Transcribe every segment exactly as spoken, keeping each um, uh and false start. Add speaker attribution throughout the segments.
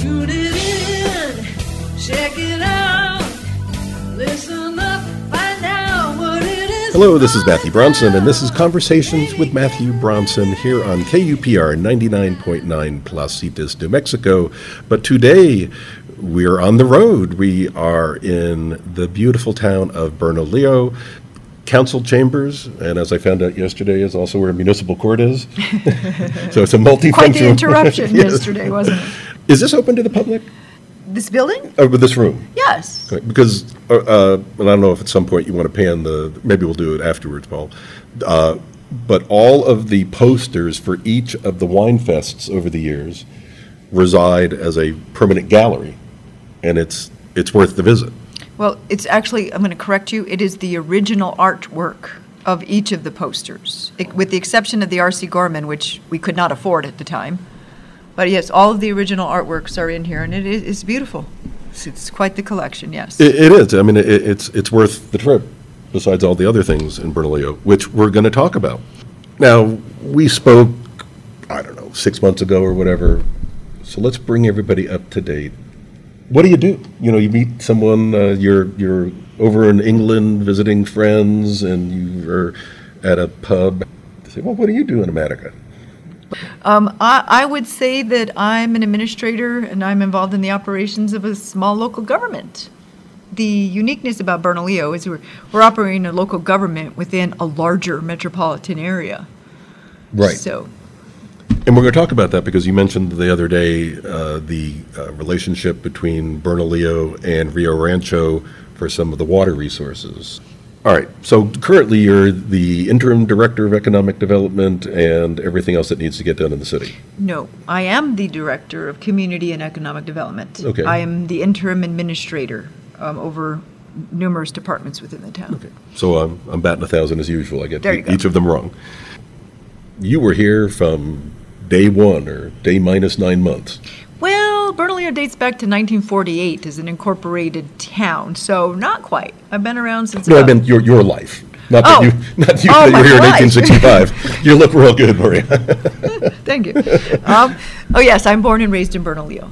Speaker 1: Tune it in, check it out, listen up, find out what it is.
Speaker 2: Hello, this is Matthew Bronson, and this is Conversations with Matthew Bronson here on K U P R ninety-nine point nine Placitas, New Mexico. But today, we're on the road. We are in the beautiful town of Bernalillo. Council chambers, and as I found out yesterday, is also where municipal court is. So it's a multifunctional.
Speaker 3: Quite the interruption
Speaker 2: Yes.
Speaker 3: yesterday, wasn't it?
Speaker 2: Is this open to the public?
Speaker 3: This building?
Speaker 2: Or this room?
Speaker 3: Yes.
Speaker 2: Okay, because, uh, uh, and I don't know if at some point you want to pan the, maybe we'll do it afterwards, Paul. Uh, but all of the posters for each of the wine fests over the years reside as a permanent gallery, and it's it's worth the visit.
Speaker 3: Well, it's actually, I'm going to correct you, it is the original artwork of each of the posters, it- with the exception of the R C Gorman, which we could not afford at the time. But yes, all of the original artworks are in here, and it is it's beautiful. It's, it's quite the collection, yes.
Speaker 2: It, it is. I mean, it, it's it's worth the trip, besides all the other things in Bernalillo, which we're going to talk about. Now, we spoke, I don't know, six months ago or whatever, so let's bring everybody up to date. What do you do? You know, you meet someone, uh, you're you're over in England visiting friends, and you're at a pub. They say, well, what do you do in America?
Speaker 3: Um, I, I would say that I'm an administrator, and I'm involved in the operations of a small local government. The uniqueness about Bernalillo is we're, we're operating a local government within a larger metropolitan area.
Speaker 2: Right.
Speaker 3: So,
Speaker 2: And we're going to talk about that because you mentioned the other day uh, the uh, relationship between Bernalillo and Rio Rancho for some of the water resources. All right, so currently you're the interim director of economic development and everything else that needs to get done in the city.
Speaker 3: no, I am the director of community and economic development.
Speaker 2: Okay.
Speaker 3: I am the interim administrator um, over numerous departments within the town.
Speaker 2: Okay, so I'm, I'm batting a thousand as usual. I get
Speaker 3: There you
Speaker 2: e-
Speaker 3: go.
Speaker 2: each of them wrong. You were here from day one or day minus nine months.
Speaker 3: Well, Bernalillo dates back to nineteen forty-eight as an incorporated town, so not quite. I've been around since.
Speaker 2: No, I
Speaker 3: about-
Speaker 2: meant your your life. Not that
Speaker 3: Oh.
Speaker 2: you, not you,
Speaker 3: Oh,
Speaker 2: that you
Speaker 3: my
Speaker 2: were here in
Speaker 3: life.
Speaker 2: eighteen sixty-five. You look real good, Maria.
Speaker 3: Thank you. Um, oh, yes, I'm born and raised in Bernalillo.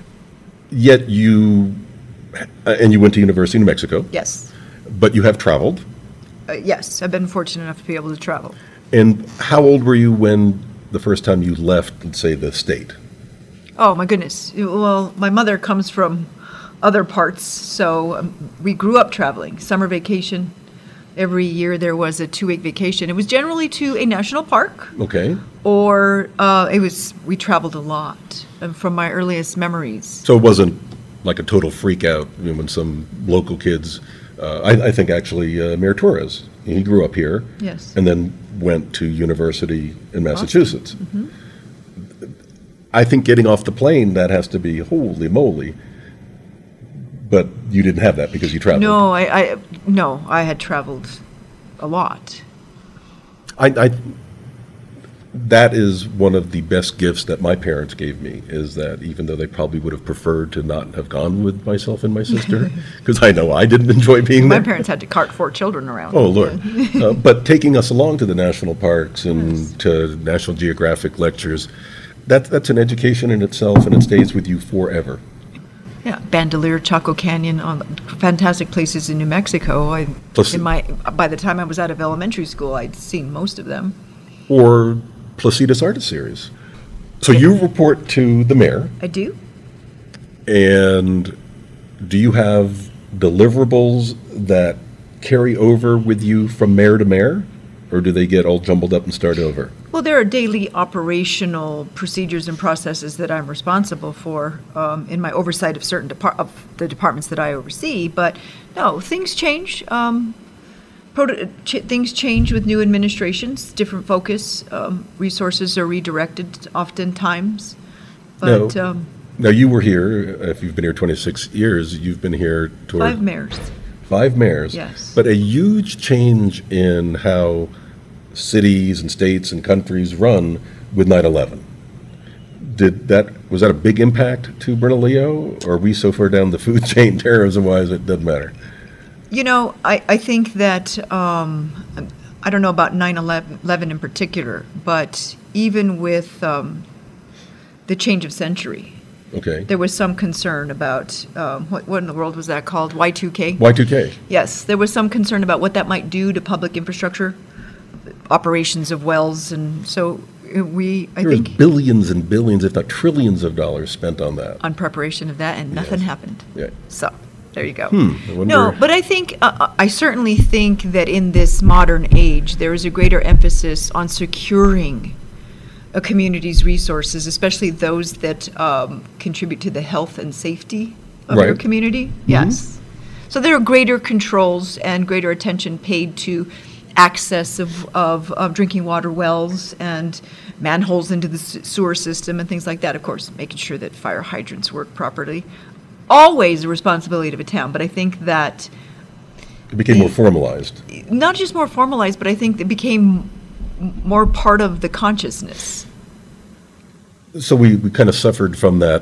Speaker 2: Yet you, uh, and you went to University of New Mexico,
Speaker 3: Yes.
Speaker 2: but you have traveled.
Speaker 3: Uh, yes, I've been fortunate enough to be able to travel.
Speaker 2: And how old were you when the first time you left, let's say, the state?
Speaker 3: Oh, my goodness. Well, my mother comes from other parts, so um, we grew up traveling. Summer vacation. Every year there was a two-week vacation. It was generally to a national park,
Speaker 2: Okay.
Speaker 3: or uh, it was, we traveled a lot um, from my earliest memories.
Speaker 2: So it wasn't like a total freak out, you know, when some local kids, uh, I, I think actually uh, Mayor Torres, he grew up here.
Speaker 3: Yes.
Speaker 2: And then went to university in Massachusetts.
Speaker 3: Mm-hmm.
Speaker 2: I think getting off the plane, that has to be holy moly. But you didn't have that because you traveled.
Speaker 3: No, I, I no, I had traveled a lot.
Speaker 2: I, I, that is one of the best gifts that my parents gave me, is that even though they probably would have preferred to not have gone with myself and my sister, because I know I didn't enjoy being
Speaker 3: My
Speaker 2: there.
Speaker 3: parents had to cart four children around.
Speaker 2: Oh, Lord. uh, but taking us along to the national parks and
Speaker 3: Yes.
Speaker 2: to National Geographic lectures, that, that's an education in itself, and it stays with you forever.
Speaker 3: Yeah, Bandelier, Chaco Canyon, on fantastic places in New Mexico. I,
Speaker 2: Plus-
Speaker 3: in my by the time I was out of elementary school, I'd seen most of them.
Speaker 2: Or Placitas Artist Series. So you report to the mayor,
Speaker 3: I do.
Speaker 2: and do you have deliverables that carry over with you from mayor to mayor, or do they get all jumbled up and start over?
Speaker 3: Well, there are daily operational procedures and processes that I'm responsible for um, in my oversight of certain depart- of the departments that I oversee. But no, things change. Um, proto- ch- things change with new administrations, different focus. Um, resources are redirected oftentimes. But
Speaker 2: No.
Speaker 3: um,
Speaker 2: Now, you were here, if you've been here twenty-six years, you've been here toward...
Speaker 3: five mayors.
Speaker 2: Five mayors.
Speaker 3: Yes.
Speaker 2: But a huge change in how cities and states and countries run with nine eleven. Did that, was that a big impact to Bernalillo, or are we so far down the food chain terrorism-wise it doesn't matter?
Speaker 3: You know, I, I think that, um, I don't know about nine eleven in particular, but even with um, the change of century,
Speaker 2: Okay.
Speaker 3: There was some concern about, um, what, what in the world was that called? Y two K?
Speaker 2: Y two K.
Speaker 3: Yes, there was some concern about what that might do to public infrastructure, operations of wells, and so uh, we, I
Speaker 2: There was
Speaker 3: think,
Speaker 2: billions and billions, if not trillions of dollars spent on that.
Speaker 3: on preparation of that, and nothing
Speaker 2: Yes.
Speaker 3: happened.
Speaker 2: Yeah.
Speaker 3: So, there you go.
Speaker 2: Hmm, I
Speaker 3: No,
Speaker 2: wonder-
Speaker 3: but I think, uh, I certainly think that in this modern age, there is a greater emphasis on securing a community's resources, especially those that um, contribute to the health and safety of your
Speaker 2: Right.
Speaker 3: community. Yes. So there are greater controls and greater attention paid to access of, of, of drinking water wells and manholes into the s- sewer system and things like that. Of course, making sure that fire hydrants work properly. Always a responsibility of a town, but I think that
Speaker 2: It became more formalized.
Speaker 3: not just more formalized, but I think it became m- more part of the consciousness.
Speaker 2: So we, we kind of suffered from that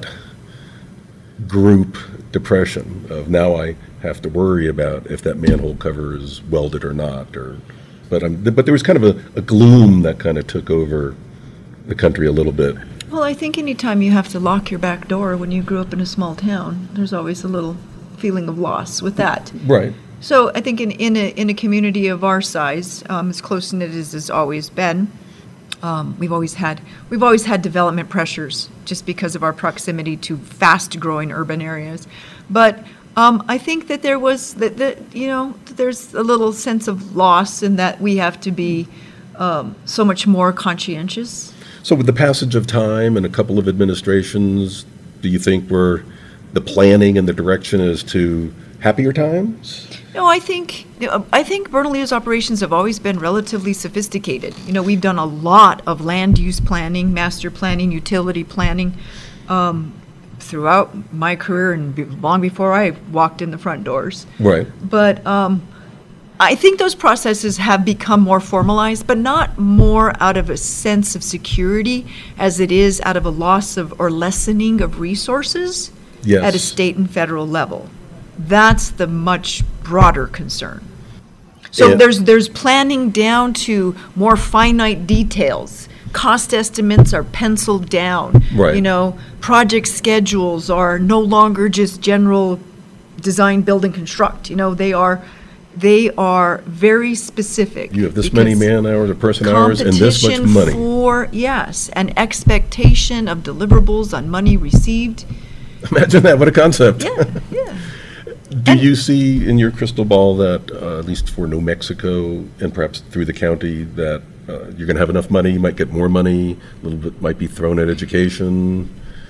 Speaker 2: group depression of now I have to worry about if that manhole cover is welded or not, or, but, um, but there was kind of a, a gloom that kind of took over the country a little bit.
Speaker 3: Well, I think anytime you have to lock your back door when you grew up in a small town, there's always a little feeling of loss with that.
Speaker 2: Right.
Speaker 3: So I think in, in, a, in a community of our size, um, as close knit as has always been, um, we've always had we've always had development pressures just because of our proximity to fast-growing urban areas. But um, I think that there was that, that you know there's a little sense of loss in that we have to be um, so much more conscientious.
Speaker 2: So with the passage of time and a couple of administrations, do you think we're, the planning and the direction is to happier times?
Speaker 3: No, I think I think Bernalillo's operations have always been relatively sophisticated. You know, we've done a lot of land use planning, master planning, utility planning um, throughout my career and be, long before I walked in the front doors.
Speaker 2: Right.
Speaker 3: But um, I think those processes have become more formalized, but not more out of a sense of security as it is out of a loss of or lessening of resources
Speaker 2: Yes.
Speaker 3: at a state and federal level. That's the much broader concern. So
Speaker 2: Yeah.
Speaker 3: there's there's planning down to more finite details. Cost estimates are penciled down.
Speaker 2: Right.
Speaker 3: You know, project schedules are no longer just general design, build, and construct. You know, they are they are very specific.
Speaker 2: You have this many
Speaker 3: because
Speaker 2: man hours or person hours and this much
Speaker 3: competition
Speaker 2: money.
Speaker 3: for, yes, an expectation of deliverables on money received.
Speaker 2: Imagine that, what a concept.
Speaker 3: Yeah, yeah.
Speaker 2: Do you see in your crystal ball that, uh, at least for New Mexico and perhaps through the county, that uh, you're going to have enough money, you might get more money, a little bit might be thrown at education?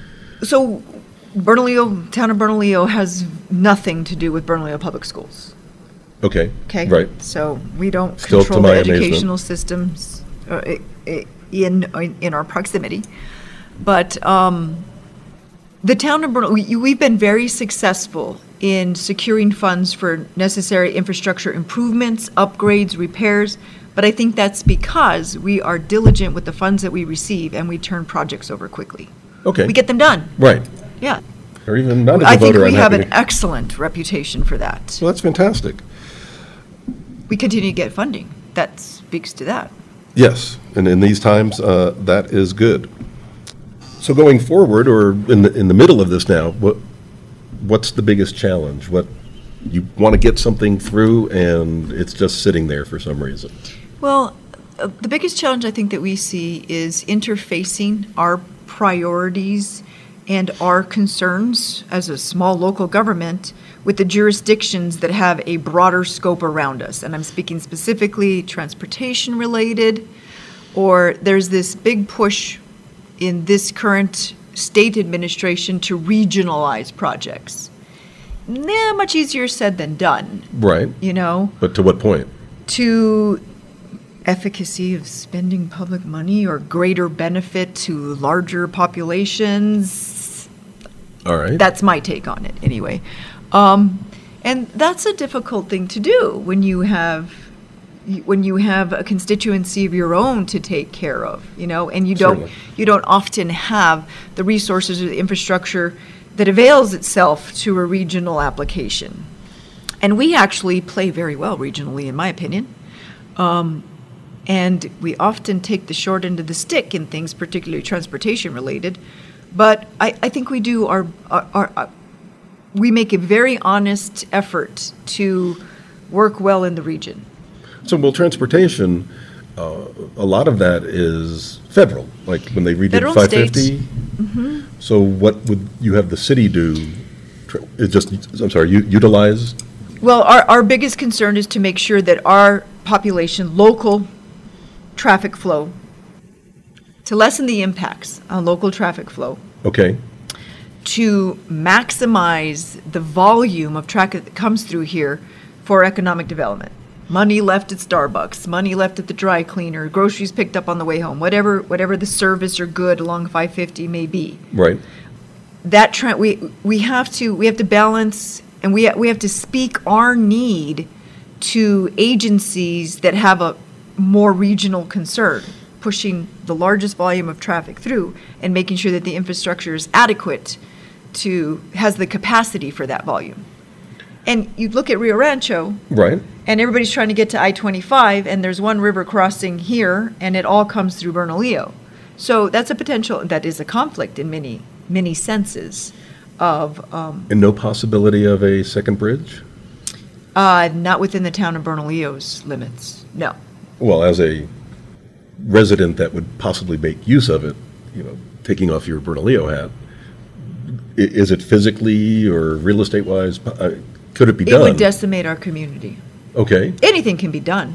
Speaker 3: So Bernalillo, town of Bernalillo has nothing to do with Bernalillo Public Schools.
Speaker 2: Okay.
Speaker 3: Okay?
Speaker 2: Right.
Speaker 3: So we don't
Speaker 2: Still to
Speaker 3: control
Speaker 2: my
Speaker 3: the
Speaker 2: amazement.
Speaker 3: educational systems uh, i- i- in, in our proximity. But um, the town of Bernalillo, we- we've been very successful in securing funds for necessary infrastructure improvements, upgrades, repairs. But I think that's because we are diligent with the funds that we receive and we turn projects over quickly.
Speaker 2: Okay.
Speaker 3: We get them done.
Speaker 2: Right.
Speaker 3: Yeah.
Speaker 2: Or even not as a
Speaker 3: I think
Speaker 2: voter,
Speaker 3: we
Speaker 2: I'm
Speaker 3: have
Speaker 2: happy
Speaker 3: an
Speaker 2: to-
Speaker 3: excellent reputation for that.
Speaker 2: Well, that's fantastic.
Speaker 3: We continue to get funding. That speaks to that.
Speaker 2: Yes, and in these times, uh, that is good. So going forward, or in the, in the middle of this now, what, what's the biggest challenge? What, you want to get something through and it's just sitting there for some reason?
Speaker 3: Well, uh, the biggest challenge I think that we see is interfacing our priorities and our concerns as a small local government with the jurisdictions that have a broader scope around us. And I'm speaking specifically transportation related, or there's this big push in this current state administration to regionalize projects. Nah, much easier said than done,
Speaker 2: Right,
Speaker 3: you know?
Speaker 2: but to what point?
Speaker 3: To efficacy of spending public money or greater benefit to larger populations.
Speaker 2: All right.
Speaker 3: That's my take on it, anyway. Um, and that's a difficult thing to do when you have when you have a constituency of your own to take care of, you know, and you don't
Speaker 2: Certainly.
Speaker 3: you don't often have the resources or the infrastructure that avails itself to a regional application. And we actually play very well regionally, in my opinion. Um, and we often take the short end of the stick in things, particularly transportation related. But I, I think we do our, our, our, our, we make a very honest effort to work well in the region.
Speaker 2: So, well, transportation, uh, a lot of that is federal, like when they redid
Speaker 3: Federal
Speaker 2: five
Speaker 3: and
Speaker 2: fifty.
Speaker 3: Mm-hmm.
Speaker 2: So what would you have the city do? Tr- It just, I'm sorry, u- utilize?
Speaker 3: Well, our, our biggest concern is to make sure that our population, local traffic flow, to lessen the impacts on local traffic flow,
Speaker 2: Okay,
Speaker 3: to maximize the volume of traffic that comes through here for economic development. Money left at Starbucks, money left at the dry cleaner, groceries picked up on the way home, whatever whatever the service or good along five fifty may be.
Speaker 2: right.
Speaker 3: That trend, we we have to we have to balance, and we we have to speak our need to agencies that have a more regional concern, pushing the largest volume of traffic through and making sure that the infrastructure is adequate to, has the capacity for that volume. And you look at Rio Rancho,
Speaker 2: Right.
Speaker 3: and everybody's trying to get to I twenty-five, and there's one river crossing here, and it all comes through Bernalillo. So that's a potential, that is a conflict in many, many senses of, um,
Speaker 2: And no possibility of a second bridge?
Speaker 3: uh, not within the town of Bernalillo's limits, no.
Speaker 2: Well, as a resident that would possibly make use of it, you know, taking off your Bernalillo hat, i- is it physically or real estate-wise, uh, could it be
Speaker 3: It
Speaker 2: done?
Speaker 3: would decimate our community.
Speaker 2: Okay,
Speaker 3: Anything can be done.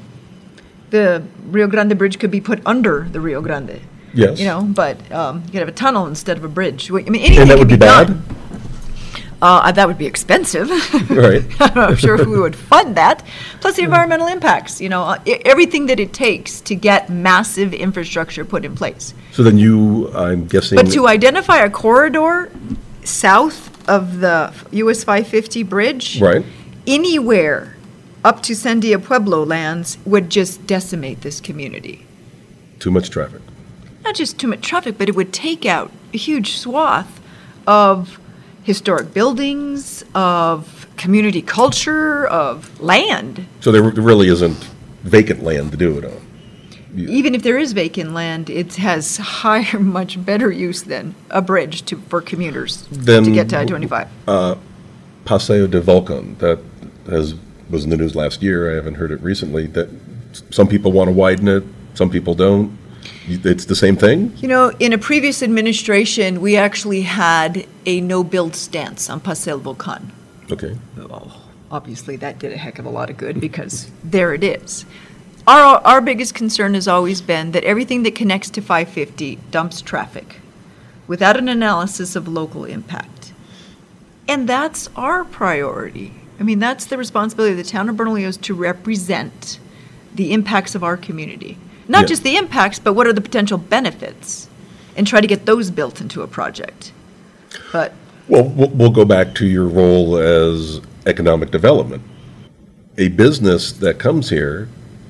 Speaker 3: The Rio Grande Bridge could be put under the Rio Grande.
Speaker 2: yes.
Speaker 3: You know, but um, you could have a tunnel instead of a bridge. I mean, anything
Speaker 2: And that
Speaker 3: can
Speaker 2: would be
Speaker 3: done.
Speaker 2: bad?
Speaker 3: Uh, that would be expensive.
Speaker 2: Right.
Speaker 3: I'm not sure who would fund that. Plus the environmental impacts, you know, uh, e- everything that it takes to get massive infrastructure put in place.
Speaker 2: So then you, I'm guessing.
Speaker 3: But to identify a corridor south of the U S five fifty bridge,
Speaker 2: Right.
Speaker 3: anywhere up to Sandia Pueblo lands would just decimate this community.
Speaker 2: Too much traffic.
Speaker 3: Not just too much traffic, but it would take out a huge swath of historic buildings, of community culture, of land.
Speaker 2: So there really isn't vacant land to do it on.
Speaker 3: Even if there is vacant land, it has higher, much better use than a bridge to, for commuters to
Speaker 2: Then-
Speaker 3: get to I twenty-five.
Speaker 2: Paseo de Volcan, that has, was in the news last year, I haven't heard it recently, that s- some people want to widen it, some people don't. You- It's the same thing?
Speaker 3: You know, in a previous administration, we actually had a no-build stance on Paseo Volcan.
Speaker 2: Okay.
Speaker 3: Well, obviously, that did a heck of a lot of good because there it is. Our, our biggest concern has always been that everything that connects to five fifty dumps traffic without an analysis of local impact. And that's our priority. I mean, that's the responsibility of the town of Bernalillo, is to represent the impacts of our community. Not
Speaker 2: Yeah.
Speaker 3: just the impacts, but what are the potential benefits, and try to get those built into a project. But
Speaker 2: Well, we'll we'll go back to your role as economic development. A business that comes here,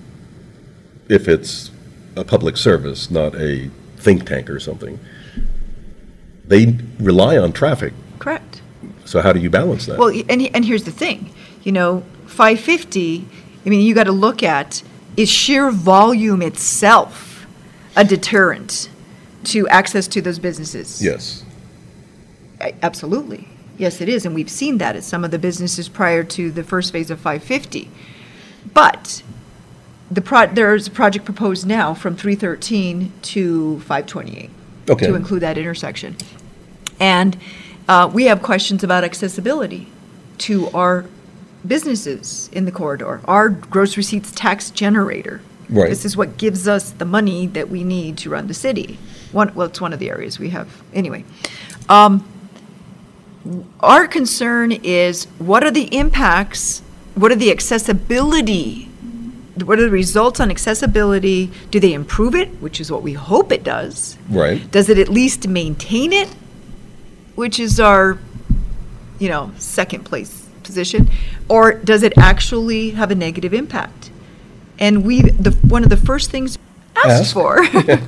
Speaker 2: if it's a public service, not a think tank or something, they rely on traffic.
Speaker 3: correct.
Speaker 2: So how do you balance that?
Speaker 3: Well, and, he- and here's the thing, you know, five fifty, I mean, you got to look at, is sheer volume itself a deterrent to access to those businesses?
Speaker 2: Yes.
Speaker 3: A- Absolutely. Yes, it is, and we've seen that at some of the businesses prior to the first phase of five fifty. But the pro, there's a project proposed now from three thirteen to five twenty-eight.
Speaker 2: Okay.
Speaker 3: To include that intersection. And uh, we have questions about accessibility to our businesses in the corridor, our gross receipts tax generator.
Speaker 2: Right.
Speaker 3: This is what gives us the money that we need to run the city. One, well, it's one of the areas we have, anyway. Um, Our concern is, what are the impacts, what are the accessibility, what are the results on accessibility? Do they improve it, which is what we hope it does?
Speaker 2: Right.
Speaker 3: Does it at least maintain it, which is our, you know, second place position? Or does it actually have a negative impact? And we, the, one of the first things asked
Speaker 2: Ask.
Speaker 3: for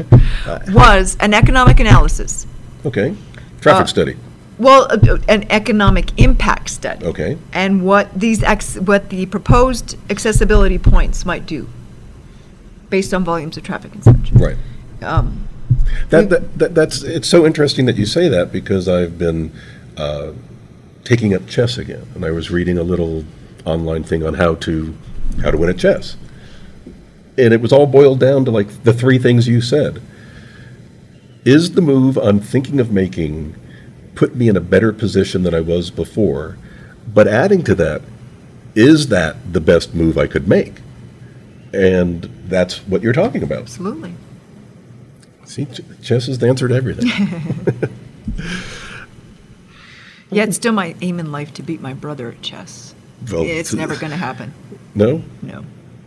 Speaker 3: was an economic analysis.
Speaker 2: Okay. Traffic
Speaker 3: Uh,
Speaker 2: study.
Speaker 3: Well, uh, an economic impact study.
Speaker 2: Okay.
Speaker 3: And what these, ex- what the proposed accessibility points might do, based on volumes of traffic and such.
Speaker 2: Right.
Speaker 3: Um,
Speaker 2: That, that, that that's it's so interesting that you say that, because I've been uh, taking up chess again, and I was reading a little online thing on how to how to win at chess, and it was all boiled down to like the three things you said. Is the move I'm thinking of making put me in a better position than I was before? But adding to that, is that the best move I could make? And that's what you're talking about.
Speaker 3: Absolutely.
Speaker 2: See, ch- chess is the answer to everything.
Speaker 3: Yeah, it's still my aim in life to beat my brother at chess.
Speaker 2: Well,
Speaker 3: It's never going to happen.
Speaker 2: No?
Speaker 3: No.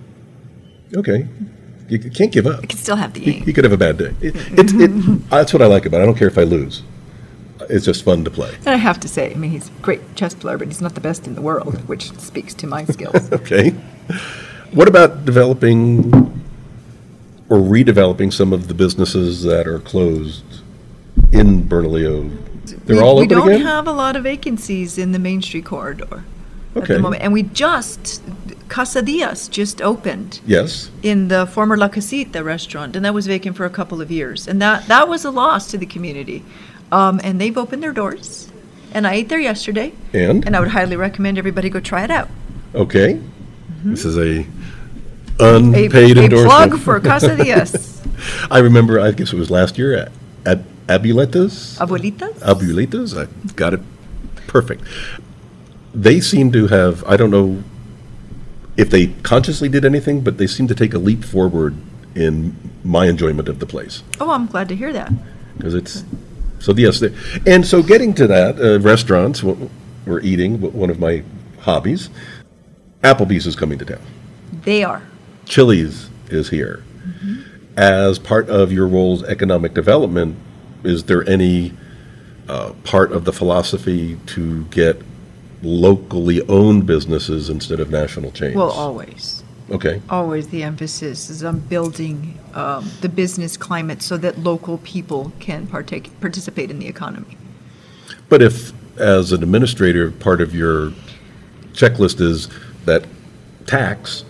Speaker 2: Okay. You c- can't give up.
Speaker 3: I can still have the
Speaker 2: You,
Speaker 3: aim.
Speaker 2: you could have a bad day. It, it, it, that's what I like about it. I don't care if I lose. It's just fun to play.
Speaker 3: And I have to say, I mean, he's a great chess player, but he's not the best in the world, which speaks to my skills.
Speaker 2: Okay. What about developing or redeveloping some of the businesses that are closed in Bernalillo? They're
Speaker 3: we,
Speaker 2: all
Speaker 3: we
Speaker 2: open
Speaker 3: don't
Speaker 2: again?
Speaker 3: have a lot of vacancies in the Main Street corridor at
Speaker 2: Okay.
Speaker 3: the moment. And we just, Casa Diaz just opened
Speaker 2: Yes.
Speaker 3: in the former La Casita restaurant, and that was vacant for a couple of years. And that, that was a loss to the community. Um, and they've opened their doors. And I ate there yesterday.
Speaker 2: And?
Speaker 3: And I would highly recommend everybody go try it out.
Speaker 2: Okay. This is a
Speaker 3: A,
Speaker 2: unpaid
Speaker 3: a
Speaker 2: endorsement.
Speaker 3: plug for Casa Diaz.
Speaker 2: I remember, I guess it was last year, at, at Abuelitas?
Speaker 3: Abuelitas?
Speaker 2: Abuelitas? I got it perfect. They seem to have, I don't know if they consciously did anything, but they seem to take a leap forward in my enjoyment of the place.
Speaker 3: Oh, I'm glad to hear that.
Speaker 2: Because it's, so yes, they- and so getting to that, uh, restaurants, wh- we're eating, wh- one of my hobbies. Applebee's is coming to town.
Speaker 3: They are.
Speaker 2: Chili's is here. As part of your role's economic development, is there any uh, part of the philosophy to get locally owned businesses instead of national chains?
Speaker 3: Well, always.
Speaker 2: Okay,
Speaker 3: Always the emphasis is on building um, the business climate so that local people can partake, participate in the economy.
Speaker 2: but if, as an administrator, part of your checklist is that tax,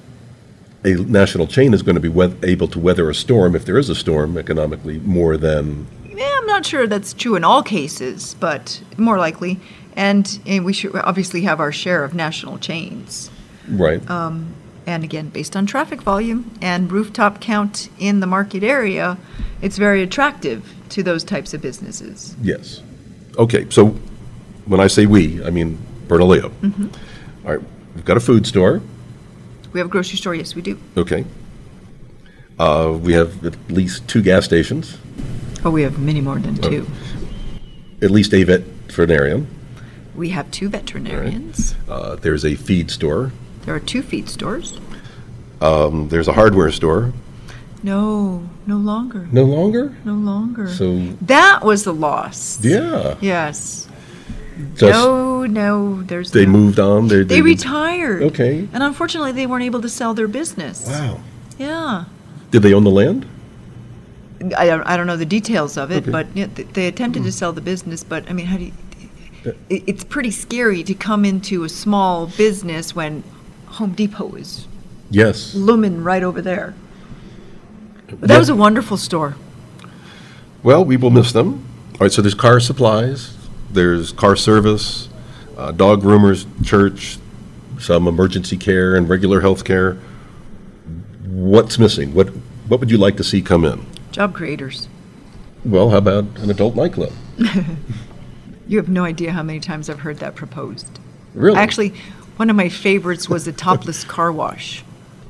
Speaker 2: a national chain is going to be we- able to weather a storm, if there is a storm, economically, more than,
Speaker 3: Yeah, I'm not sure that's true in all cases, but more likely. And, and we should obviously have our share of national chains.
Speaker 2: right?
Speaker 3: Um, and again, based on traffic volume and rooftop count in the market area, it's very attractive to those types of businesses.
Speaker 2: Yes. Okay, so when I say we, I mean Bernalillo. All right, we've got a food store,
Speaker 3: We have a grocery store, yes, we do.
Speaker 2: okay. Uh, we have at least two gas stations,
Speaker 3: Oh, we have many more than two.
Speaker 2: at least a veterinarian.
Speaker 3: We have two veterinarians.
Speaker 2: Uh, there's a feed store.
Speaker 3: There are two feed stores.
Speaker 2: Um, there's a hardware store.
Speaker 3: No, no longer.
Speaker 2: No longer?
Speaker 3: No longer.
Speaker 2: So,
Speaker 3: That was the loss.
Speaker 2: yeah.
Speaker 3: Yes.
Speaker 2: Just,
Speaker 3: no, no, there's
Speaker 2: they
Speaker 3: no-
Speaker 2: moved on. They,
Speaker 3: They retired.
Speaker 2: Okay.
Speaker 3: And unfortunately, they weren't able to sell their business.
Speaker 2: Wow.
Speaker 3: Yeah.
Speaker 2: Did they own the land?
Speaker 3: I don't, I don't know the details of it,
Speaker 2: Okay.
Speaker 3: but yeah, th- they attempted to sell the business, but I mean, how do you, it, it's pretty scary to come into a small business when Home Depot is
Speaker 2: Yes.
Speaker 3: looming right over there. But that was a wonderful store.
Speaker 2: Well, we will miss them. All right, so there's car supplies, there's car service, uh, dog groomers, church, some emergency care and regular health care. What's missing? What What would you like to see come in?
Speaker 3: Job creators.
Speaker 2: Well, how about an adult nightclub?
Speaker 3: You have no idea how many times I've heard that proposed.
Speaker 2: Really?
Speaker 3: Actually, one of my favorites was a topless car wash.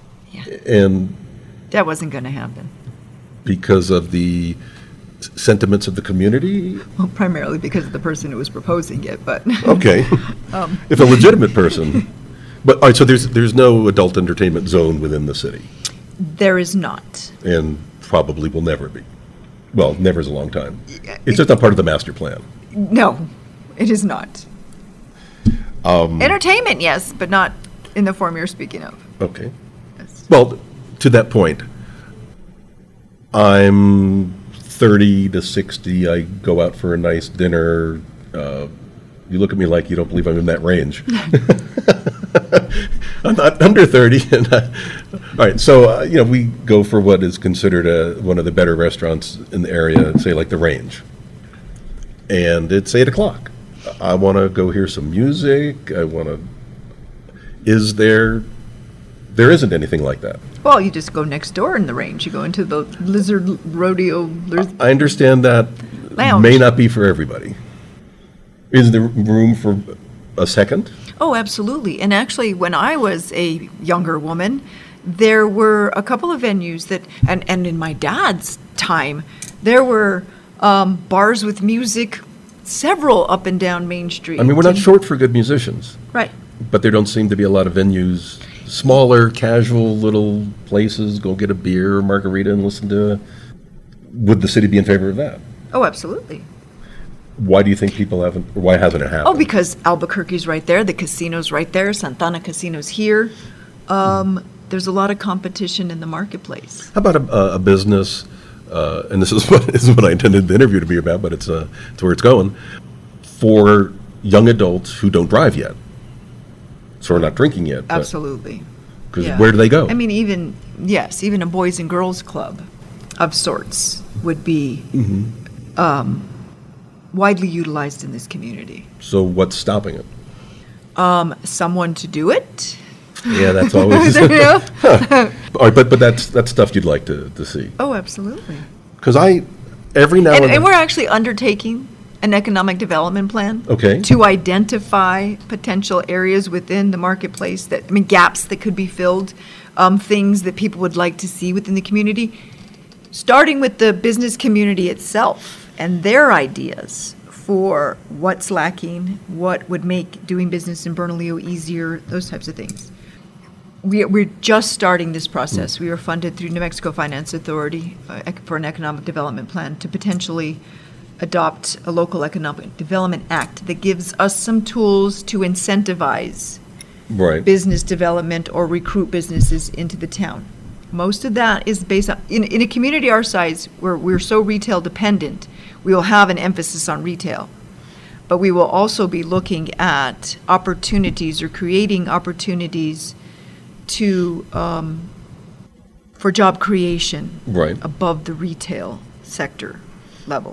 Speaker 2: And
Speaker 3: That wasn't going to happen.
Speaker 2: because of the s- sentiments of the community?
Speaker 3: Well, primarily because of the person who was proposing it, but.
Speaker 2: Okay.
Speaker 3: Um.
Speaker 2: If a legitimate person. But, all right, so there's, there's no adult entertainment zone within the city,
Speaker 3: There is not.
Speaker 2: and probably will never be. Well, never is a long time. It's just not part of the master plan.
Speaker 3: No, it is not.
Speaker 2: Um,
Speaker 3: Entertainment, yes, but not in the form you're speaking of.
Speaker 2: Okay.
Speaker 3: Yes.
Speaker 2: Well, to that point, I'm thirty to sixty, I go out for a nice dinner. Uh, you look at me like you don't believe I'm in that range. I'm not under thirty, and I, All right, so, uh, you know, we go for what is considered a, one of the better restaurants in the area, say like the Range. And it's eight o'clock. I want to go hear some music. I want to, is there, there isn't anything like that.
Speaker 3: Well, you just go next door in the Range. You go into the Lizard Rodeo. There's
Speaker 2: I understand that
Speaker 3: Lounge.
Speaker 2: may not be for everybody. Is there room for a second?
Speaker 3: Oh, absolutely. And actually, when I was a younger woman, there were a couple of venues that, and, and in my dad's time, there were um, bars with music, several up and down Main Street.
Speaker 2: I mean, we're not short for good musicians,
Speaker 3: Right.
Speaker 2: but there don't seem to be a lot of venues, smaller, casual little places, go get a beer or margarita and listen to. Would the city be in favor of that?
Speaker 3: Oh, absolutely.
Speaker 2: Why do you think people haven't, or why hasn't it happened?
Speaker 3: Oh, because Albuquerque's right there, the casino's right there, Santana Casino's here. Um, there's a lot of competition in the marketplace.
Speaker 2: How about a, a business, uh, and this is what this is what I intended the interview to be about, but it's, uh, it's where it's going, for young adults who don't drive yet, so are not drinking yet.
Speaker 3: Absolutely.
Speaker 2: Because
Speaker 3: Yeah.
Speaker 2: where do they go?
Speaker 3: I mean, even, yes, even a Boys and Girls Club of sorts would be
Speaker 2: Mm-hmm.
Speaker 3: um, widely utilized in this community.
Speaker 2: So what's stopping it?
Speaker 3: Um, someone to do it.
Speaker 2: Yeah, that's always.
Speaker 3: Yeah.
Speaker 2: All right, but but that's that's stuff you'd like to, to see.
Speaker 3: Oh, absolutely.
Speaker 2: Because I, every now and,
Speaker 3: And,
Speaker 2: then.
Speaker 3: and we're actually undertaking an economic development plan.
Speaker 2: Okay.
Speaker 3: To identify potential areas within the marketplace that, I mean, gaps that could be filled, um, things that people would like to see within the community, starting with the business community itself and their ideas for what's lacking, what would make doing business in Bernalillo easier, those types of things. We, we're just starting this process. We are funded through New Mexico Finance Authority uh, ec- for an economic development plan to potentially adopt a local economic development act that gives us some tools to incentivize
Speaker 2: Right.
Speaker 3: business development or recruit businesses into the town. Most of that is based on, in, in a community our size, where we're so retail dependent, we will have an emphasis on retail. But we will also be looking at opportunities or creating opportunities to, um, for job creation
Speaker 2: Right.
Speaker 3: above the retail sector level.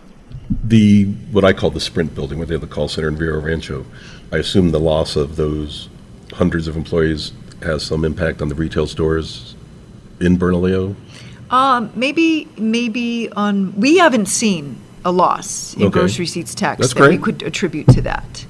Speaker 2: The, what I call the Sprint building, where they have the call center in Vero Rancho, I assume the loss of those hundreds of employees has some impact on the retail stores in Bernalillo?
Speaker 3: Um, maybe, maybe on, we haven't seen a loss in
Speaker 2: Okay.
Speaker 3: gross receipts tax
Speaker 2: That's
Speaker 3: that we
Speaker 2: great.
Speaker 3: could attribute to that.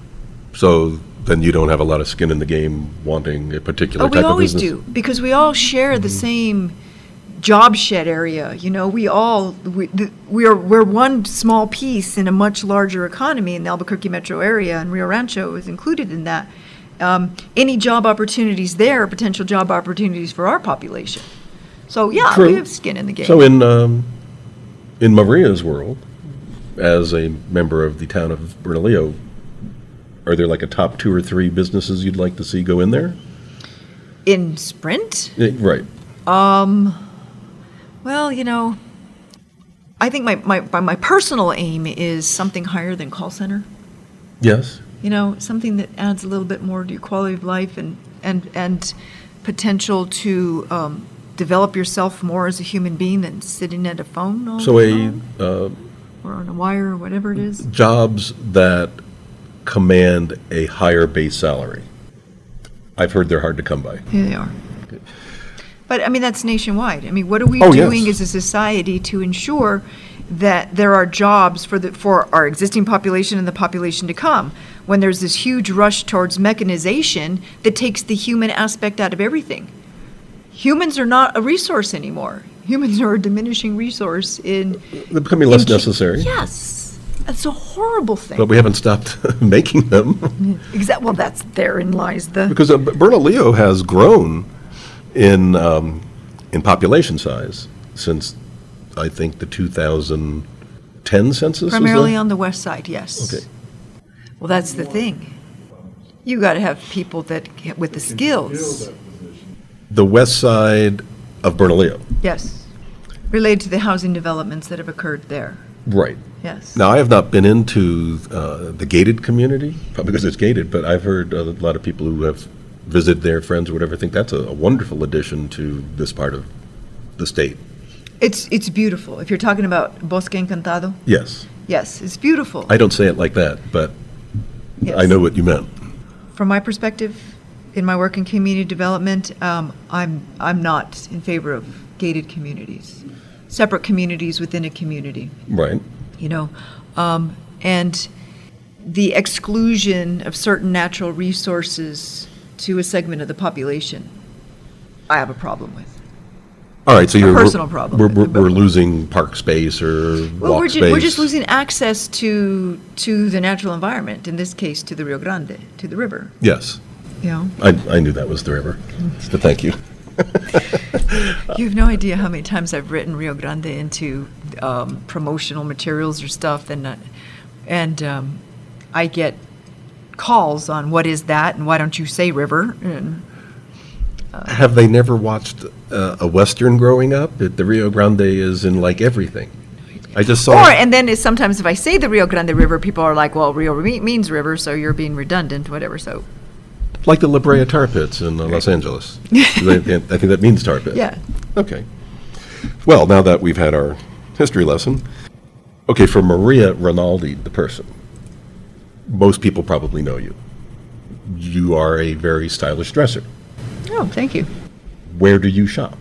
Speaker 2: So then you don't have a lot of skin in the game wanting a particular
Speaker 3: Oh,
Speaker 2: type
Speaker 3: we
Speaker 2: of
Speaker 3: always
Speaker 2: business?
Speaker 3: do, because we all share the same job shed area. You know, we all, we, the, we're, we're one small piece in a much larger economy in the Albuquerque metro area, and Rio Rancho is included in that. Um, any job opportunities there are potential job opportunities for our population. So, yeah,
Speaker 2: True.
Speaker 3: we have skin in the game.
Speaker 2: So in, um, in Maria's world, as a member of the town of Bernalillo, are there like a top two or three businesses you'd like to see go in there?
Speaker 3: In Sprint?
Speaker 2: Eh, Right.
Speaker 3: Um, well, you know, I think my, my, my my personal aim is something higher than call center.
Speaker 2: Yes.
Speaker 3: You know, something that adds a little bit more to your quality of life and, and, and potential to um, develop yourself more as a human being than sitting at a phone all
Speaker 2: So
Speaker 3: the
Speaker 2: a,
Speaker 3: time,
Speaker 2: uh,
Speaker 3: or on a wire or whatever it is.
Speaker 2: jobs that command a higher base salary. I've heard they're hard to come by.
Speaker 3: Here they are. But, I mean, that's nationwide. I mean, what are we
Speaker 2: Oh,
Speaker 3: doing
Speaker 2: yes.
Speaker 3: as a society to ensure that there are jobs for the, for our existing population and the population to come, when there's this huge rush towards mechanization that takes the human aspect out of everything? Humans are not a resource anymore. Humans are a diminishing resource in...
Speaker 2: They're becoming less
Speaker 3: in ki-
Speaker 2: necessary,
Speaker 3: Yes. That's a horrible thing.
Speaker 2: but we haven't stopped making them.
Speaker 3: Exactly. Well, that's, therein lies the...
Speaker 2: Because uh, Bernalillo has grown in, um, in population size since, I think, the two thousand ten census? was
Speaker 3: Primarily
Speaker 2: that?
Speaker 3: on the west side, yes.
Speaker 2: Okay.
Speaker 3: Well, that's the thing. You got to have people that, get with the skills.
Speaker 2: The west side of Bernalillo.
Speaker 3: Yes. Related to the housing developments that have occurred there.
Speaker 2: Right.
Speaker 3: Yes.
Speaker 2: Now, I have not been into uh, the gated community, probably because it's gated, but I've heard a lot of people who have visit their friends or whatever, think that's a, a wonderful addition to this part of the state.
Speaker 3: It's it's beautiful. If you're talking about Bosque Encantado,
Speaker 2: Yes.
Speaker 3: yes, it's beautiful.
Speaker 2: I don't say it like that, but
Speaker 3: Yes.
Speaker 2: I know what you meant.
Speaker 3: From my perspective, in my work in community development, um, I'm I'm not in favor of gated communities, separate communities within a community.
Speaker 2: Right.
Speaker 3: You know, um, and the exclusion of certain natural resources to a segment of the population, I have a problem with.
Speaker 2: All right, so
Speaker 3: A
Speaker 2: you're...
Speaker 3: personal problem.
Speaker 2: We're, we're, we're losing park space or
Speaker 3: Well,
Speaker 2: walk
Speaker 3: we're,
Speaker 2: space.
Speaker 3: ju- we're just losing access to to the natural environment. In this case, to the Rio Grande, to the river.
Speaker 2: Yes.
Speaker 3: You know,
Speaker 2: I, I knew that was the river. But thank you.
Speaker 3: you have no idea how many times I've written Rio Grande into um, promotional materials or stuff, and uh, and um, I get calls on what is that and why don't you say river? And
Speaker 2: Have they never watched uh, a Western growing up? That the Rio Grande is in like everything. I just saw...
Speaker 3: Or, and then it's sometimes if I say the Rio Grande River, people are like, well, Rio me- means river, so you're being redundant, whatever, so,
Speaker 2: Like the La Brea tar pits in uh, Los Angeles. I I think that means tar pit.
Speaker 3: yeah.
Speaker 2: Okay. Well, now that we've had our history lesson, okay, for Maria Rinaldi, the person, most people probably know you. You are a very stylish dresser.
Speaker 3: Oh, thank you.
Speaker 2: Where do you shop?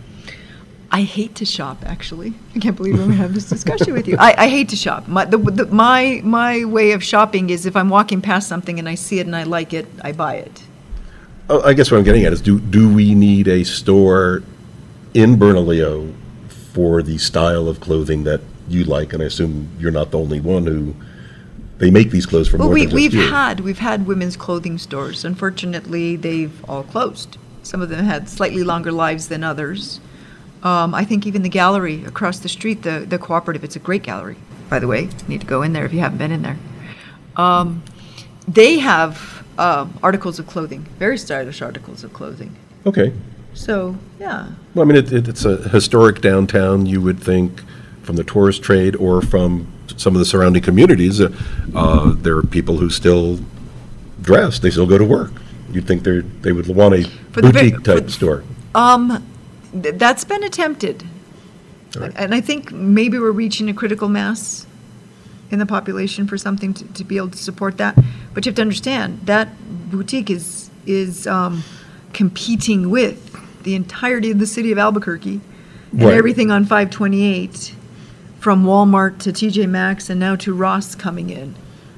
Speaker 3: I hate to shop, actually. I can't believe I'm going to have this discussion with you. I, I hate to shop. My, the, the, my, my way of shopping is if I'm walking past something and I see it and I like it, I buy it.
Speaker 2: Oh, I guess what I'm getting at is, do, do we need a store in Bernalillo for the style of clothing that you like? And I assume you're not the only one who, they make these clothes for
Speaker 3: Well,
Speaker 2: more
Speaker 3: we,
Speaker 2: than just
Speaker 3: we've
Speaker 2: you.
Speaker 3: had we've had women's clothing stores. Unfortunately, they've all closed. Some of them had slightly longer lives than others. Um, I think even the gallery across the street, the, the cooperative, it's a great gallery, by the way. You need to go in there if you haven't been in there. Um, they have uh, articles of clothing, very stylish articles of clothing.
Speaker 2: Okay.
Speaker 3: So, yeah.
Speaker 2: Well, I mean, it, it, it's a historic downtown, you would think, from the tourist trade or from some of the surrounding communities. Uh, uh, there are people who still dress, they still go to work. You'd think they're, they would want a
Speaker 3: For the ve-
Speaker 2: boutique-type
Speaker 3: for-
Speaker 2: store.
Speaker 3: Um, th- that's been attempted.
Speaker 2: All right.
Speaker 3: And I think maybe we're reaching a critical mass in the population for something to, to be able to support that. But you have to understand, that boutique is, is um, competing with the entirety of the city of Albuquerque and
Speaker 2: Right.
Speaker 3: everything on five twenty-eight, from Walmart to T J Maxx and now to Ross coming in.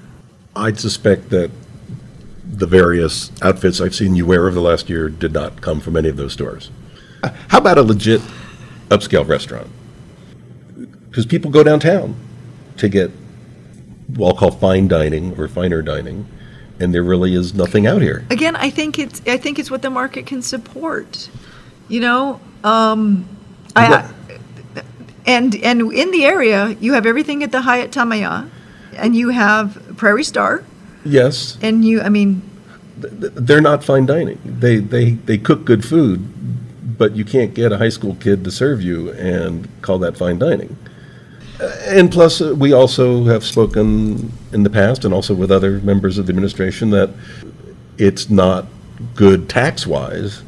Speaker 2: I'd suspect that the various outfits I've seen you wear over the last year did not come from any of those stores. Uh, How about a legit upscale restaurant? Because people go downtown to get what I'll call fine dining or finer dining, and there really is nothing out here.
Speaker 3: Again, I think it's I think it's what the market can support. You know, um, I,
Speaker 2: What-
Speaker 3: and and in the area you have everything at the Hyatt Tamaya, and you have Prairie Star,
Speaker 2: Yes,
Speaker 3: and you I mean
Speaker 2: th- they're not fine dining. They, they, they cook good food, but you can't get a high school kid to serve you and call that fine dining. Uh, And plus, uh, we also have spoken in the past, and also with other members of the administration, that it's not good tax-wise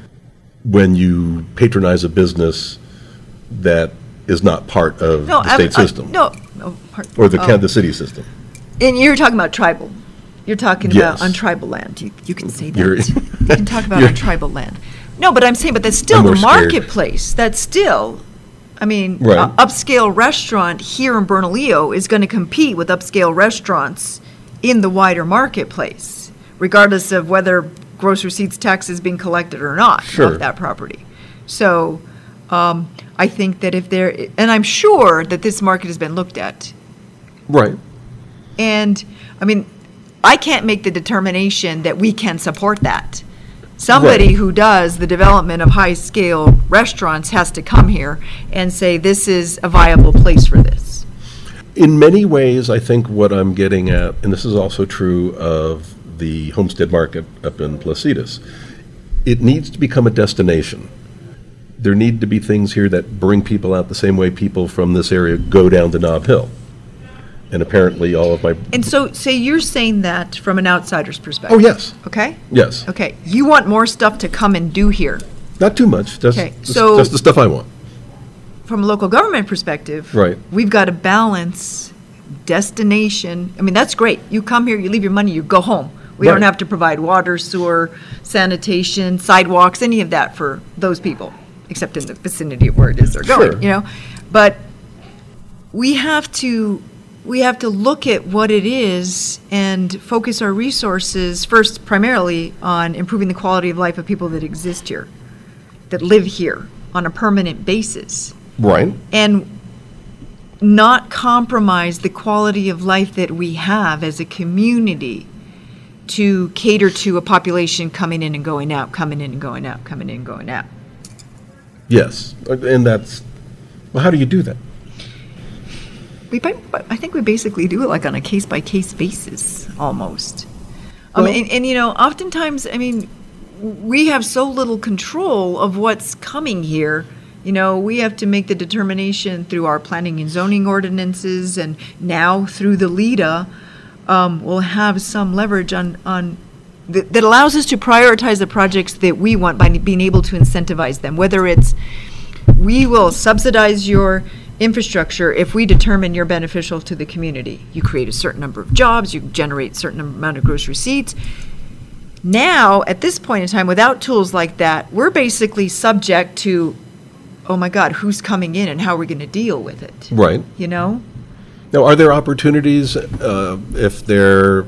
Speaker 2: when you patronize a business that is not part of
Speaker 3: no
Speaker 2: the
Speaker 3: I'm-
Speaker 2: state
Speaker 3: I-
Speaker 2: system,
Speaker 3: no no part,
Speaker 2: or the,
Speaker 3: oh.
Speaker 2: ca- the city system.
Speaker 3: And you're talking about tribal. You're talking
Speaker 2: Yes.
Speaker 3: about on tribal land. You, you can say that.
Speaker 2: You're-
Speaker 3: you can talk about
Speaker 2: you're-
Speaker 3: on tribal land. No, but I'm saying, but that's still
Speaker 2: I'm
Speaker 3: the
Speaker 2: more scared.
Speaker 3: marketplace. That's still, I mean,
Speaker 2: Right.
Speaker 3: a upscale restaurant here in Bernalillo is going to compete with upscale restaurants in the wider marketplace, regardless of whether gross receipts tax is being collected or not
Speaker 2: Sure.
Speaker 3: of that property. So um, I think that if there, and I'm sure that this market has been looked at.
Speaker 2: Right.
Speaker 3: And, I mean, I can't make the determination that we can support that. Somebody
Speaker 2: Right.
Speaker 3: who does the development of high-scale restaurants has to come here and say, this is a viable place for this.
Speaker 2: In many ways, I think what I'm getting at, and this is also true of the Homestead Market up in Placitas, it needs to become a destination. There need to be things here that bring people out the same way people from this area go down to Nob Hill. And apparently all of my,
Speaker 3: And so, say you're saying that from an outsider's perspective.
Speaker 2: oh, yes,
Speaker 3: Okay?
Speaker 2: yes.
Speaker 3: Okay, you want more stuff to come and do here.
Speaker 2: Not too much, just,
Speaker 3: Okay,
Speaker 2: just
Speaker 3: so-
Speaker 2: just the stuff I want.
Speaker 3: From a local government perspective.
Speaker 2: Right.
Speaker 3: We've got to balance destination. I mean, that's great. You come here, you leave your money, you go home. We don't
Speaker 2: Right.
Speaker 3: have to provide water, sewer, sanitation, sidewalks, any of that for those people, except in the vicinity of where it is they're going,
Speaker 2: Sure.
Speaker 3: you know? But we have to, we have to look at what it is and focus our resources first primarily on improving the quality of life of people that exist here, that live here on a permanent basis,
Speaker 2: Right,
Speaker 3: and not compromise the quality of life that we have as a community to cater to a population coming in and going out, coming in and going out, coming in and going out.
Speaker 2: yes. And that's, well, how do you do that?
Speaker 3: We, ba- but I think we basically do it like on a case-by-case basis, almost. Um,
Speaker 2: Well-
Speaker 3: and, and, you know, oftentimes, I mean, we have so little control of what's coming here. You know, we have to make the determination through our planning and zoning ordinances, and now through the LIDA, um, we'll have some leverage on, on, that, that allows us to prioritize the projects that we want by being able to incentivize them, whether it's, we will subsidize your infrastructure if we determine you're beneficial to the community. You create a certain number of jobs, you generate a certain amount of gross receipts. Now, at this point in time, without tools like that, we're basically subject to, oh my God, who's coming in and how are we going to deal with it?
Speaker 2: Right.
Speaker 3: You know?
Speaker 2: Now, are there opportunities, uh, if there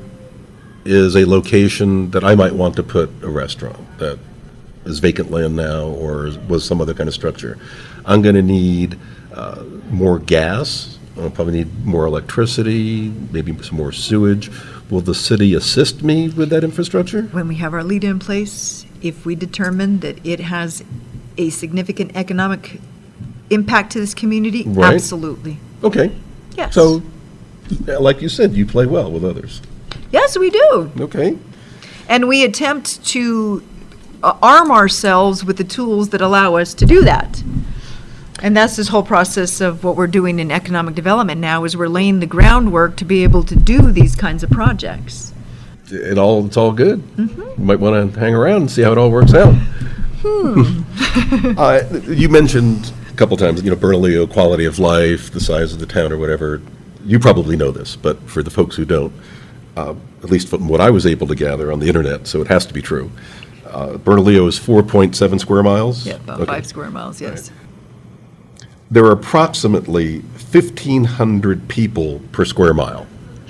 Speaker 2: is a location that I might want to put a restaurant that is vacant land now or was some other kind of structure? I'm going to need uh, more gas, I'll probably need more electricity, maybe some more sewage. Will the city assist me with that infrastructure?
Speaker 3: When we have our LIDA in place, if we determine that it has a significant economic impact to this community,
Speaker 2: Right.
Speaker 3: absolutely.
Speaker 2: Okay.
Speaker 3: Yes.
Speaker 2: So, like you said, you play well with others.
Speaker 3: Yes, we do.
Speaker 2: Okay.
Speaker 3: And we attempt to uh, arm ourselves with the tools that allow us to do that. And that's this whole process of what we're doing in economic development now, is we're laying the groundwork to be able to do these kinds of projects.
Speaker 2: It all, it's all good.
Speaker 3: Mm-hmm.
Speaker 2: You might want to hang around and see how it all works out.
Speaker 3: Hmm.
Speaker 2: Uh, You mentioned a couple times, you know, Bernalillo, quality of life, the size of the town or whatever. You probably know this, but for the folks who don't, uh, at least from what I was able to gather on the internet, so it has to be true, uh, Bernalillo is four point seven square miles?
Speaker 3: Yeah, about
Speaker 2: Okay.
Speaker 3: five square miles, yes.
Speaker 2: There are approximately fifteen hundred people per square mile.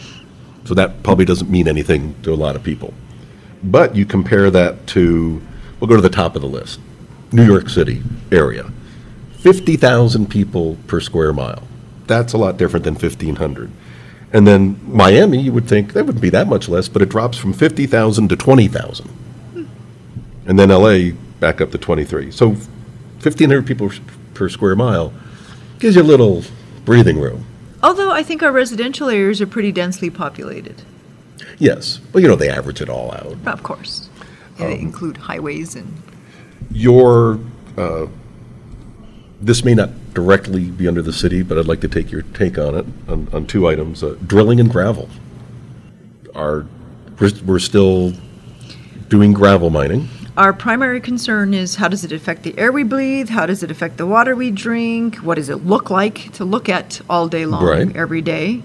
Speaker 2: So that probably doesn't mean anything to a lot of people. But you compare that to, we'll go to the top of the list, New York City area. fifty thousand people per square mile. That's a lot different than fifteen hundred. And then Miami, you would think that wouldn't be that much less, but it drops from fifty thousand to twenty thousand. And then L A back up to twenty-three. So fifteen hundred people per square mile gives you a little breathing room.
Speaker 3: Although I think our residential areas are pretty densely populated,
Speaker 2: Yes, well, you know, they average it all out.
Speaker 3: of course. And they include highways and,
Speaker 2: Your, uh, this may not directly be under the city, but I'd like to take your take on it, on, on two items. Uh, Drilling and gravel. Are, we're, we're still doing gravel mining.
Speaker 3: our primary concern is, how does it affect the air we breathe? How does it affect the water we drink? What does it look like to look at all day long,
Speaker 2: Right.
Speaker 3: every day?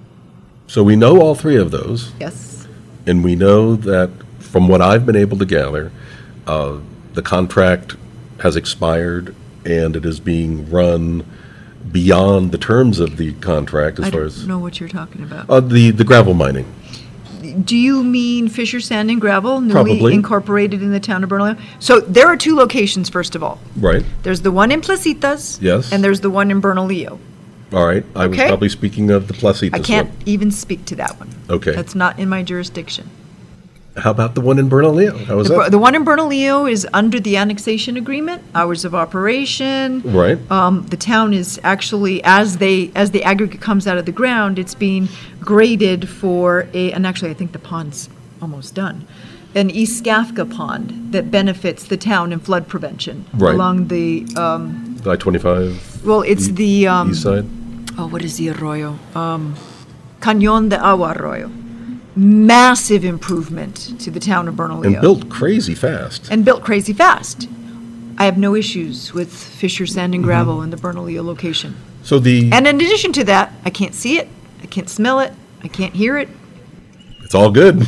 Speaker 2: So we know all three of those.
Speaker 3: Yes.
Speaker 2: And we know that, from what I've been able to gather, uh, the contract has expired and it is being run beyond the terms of the contract as
Speaker 3: I
Speaker 2: far
Speaker 3: don't
Speaker 2: as,
Speaker 3: know what you're talking about.
Speaker 2: uh, the, the gravel mining.
Speaker 3: Do you mean Fisher Sand and Gravel, newly
Speaker 2: Probably.
Speaker 3: incorporated in the town of Bernalillo? So there are two locations, first of all.
Speaker 2: Right,
Speaker 3: There's the one in Placitas.
Speaker 2: Yes.
Speaker 3: And there's the one in Bernalillo.
Speaker 2: all right. I was
Speaker 3: Okay.
Speaker 2: probably speaking of the Placitas
Speaker 3: I
Speaker 2: one.
Speaker 3: can't even speak to that one.
Speaker 2: Okay.
Speaker 3: That's not in my jurisdiction.
Speaker 2: How about the one in Bernalillo? How was
Speaker 3: The, Ber-
Speaker 2: that?
Speaker 3: the one in Bernalillo is under the annexation agreement, hours of operation.
Speaker 2: Right,
Speaker 3: Um, the town is actually, as they, as the aggregate comes out of the ground, it's being graded for a, and actually I think the pond's almost done, an East Skafka pond that benefits the town in flood prevention.
Speaker 2: Right.
Speaker 3: Along the, um,
Speaker 2: I twenty-five.
Speaker 3: well, it's
Speaker 2: E-
Speaker 3: the, um,
Speaker 2: East side?
Speaker 3: oh, what is the arroyo? Um, Cañón de Agua Arroyo. Massive improvement to the town of Bernalillo.
Speaker 2: And built crazy fast.
Speaker 3: And built crazy fast. I have no issues with Fisher Sand and Gravel in the Bernalillo location.
Speaker 2: So the,
Speaker 3: And in addition to that, I can't see it, I can't smell it, I can't hear it.
Speaker 2: it's all good.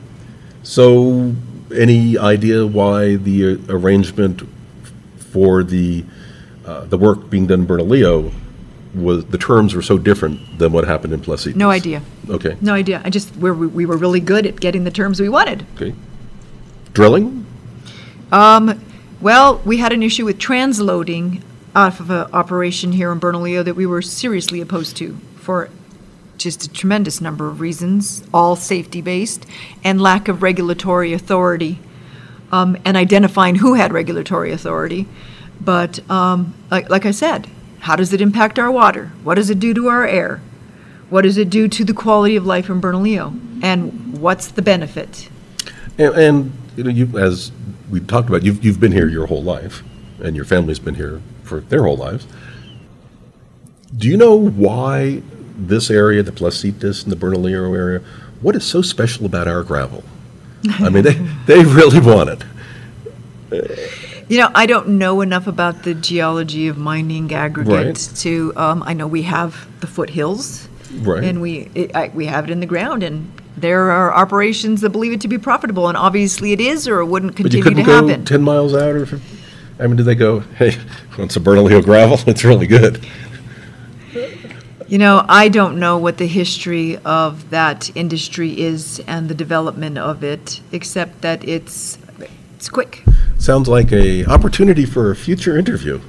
Speaker 2: So any idea why the uh, arrangement for the, uh, the work being done in Bernalillo was, the terms were so different than what happened in Placitas?
Speaker 3: No idea.
Speaker 2: Okay,
Speaker 3: No idea. I just, we're, we were really good at getting the terms we wanted.
Speaker 2: okay. Drilling?
Speaker 3: Um, well, we had an issue with transloading off of an operation here in Bernalillo that we were seriously opposed to for just a tremendous number of reasons, all safety-based, and lack of regulatory authority, um, and identifying who had regulatory authority. But um, like, like I said, how does it impact our water? What does it do to our air? What does it do to the quality of life in Bernalillo? And what's the benefit?
Speaker 2: And, and you know, you, as we talked about, you've, you've been here your whole life, and your family's been here for their whole lives. Do you know why this area, the Placitas and the Bernalillo area, what is so special about our gravel? I mean, they, they really want it.
Speaker 3: You know, I don't know enough about the geology of mining aggregate
Speaker 2: Right.
Speaker 3: to, um, I know we have the foothills.
Speaker 2: Right.
Speaker 3: And we, it, I, we have it in the ground, and there are operations that believe it to be profitable, and obviously it is, or it wouldn't
Speaker 2: But you
Speaker 3: continue to
Speaker 2: couldn't go
Speaker 3: happen.
Speaker 2: ten miles out, or, fif- I mean, did they go, hey, want some Bernalillo gravel? It's really good.
Speaker 3: You know, I don't know what the history of that industry is and the development of it, except that it's, it's quick.
Speaker 2: Sounds like a opportunity for a future interview.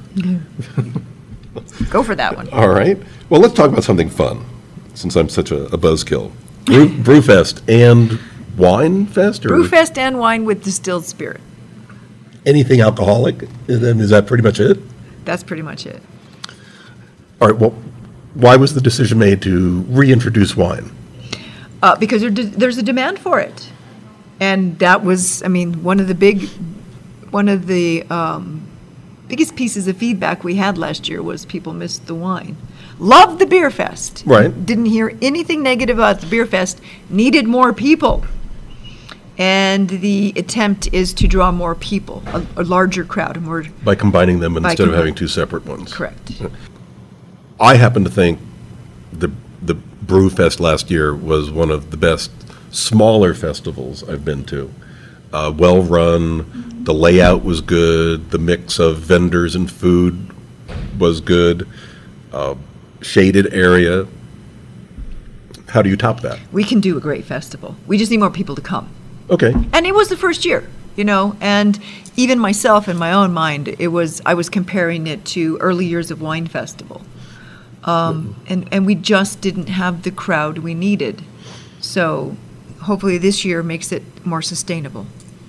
Speaker 3: Go for that one.
Speaker 2: All right. Well, let's talk about something fun, since I'm such a, a buzzkill. Brew, Brewfest and Wine Fest? Or
Speaker 3: Brewfest and wine with distilled spirit.
Speaker 2: anything alcoholic? Is that, is that pretty much it?
Speaker 3: That's pretty much it.
Speaker 2: All right, well, why was the decision made to reintroduce wine?
Speaker 3: Uh, because there, there's a demand for it. And that was, I mean, one of the big, one of the um, biggest pieces of feedback we had last year was people missed the wine. Loved the beer fest.
Speaker 2: Right.
Speaker 3: Didn't hear anything negative about the beer fest. Needed more people. And the attempt is to draw more people, a, a larger crowd, a more
Speaker 2: By combining them
Speaker 3: By
Speaker 2: instead of
Speaker 3: combi-
Speaker 2: having two separate ones?
Speaker 3: correct.
Speaker 2: I happen to think the the Brewfest last year was one of the best smaller festivals I've been to. Uh, well run, the layout was good, the mix of vendors and food was good, uh, shaded area. How do you top that?
Speaker 3: We can do a great festival. We just need more people to come.
Speaker 2: Okay,
Speaker 3: And it was the first year, you know, and even myself in my own mind, it was, I was comparing it to early years of Wine Festival. Um, and, and we just didn't have the crowd we needed. So hopefully this year makes it more sustainable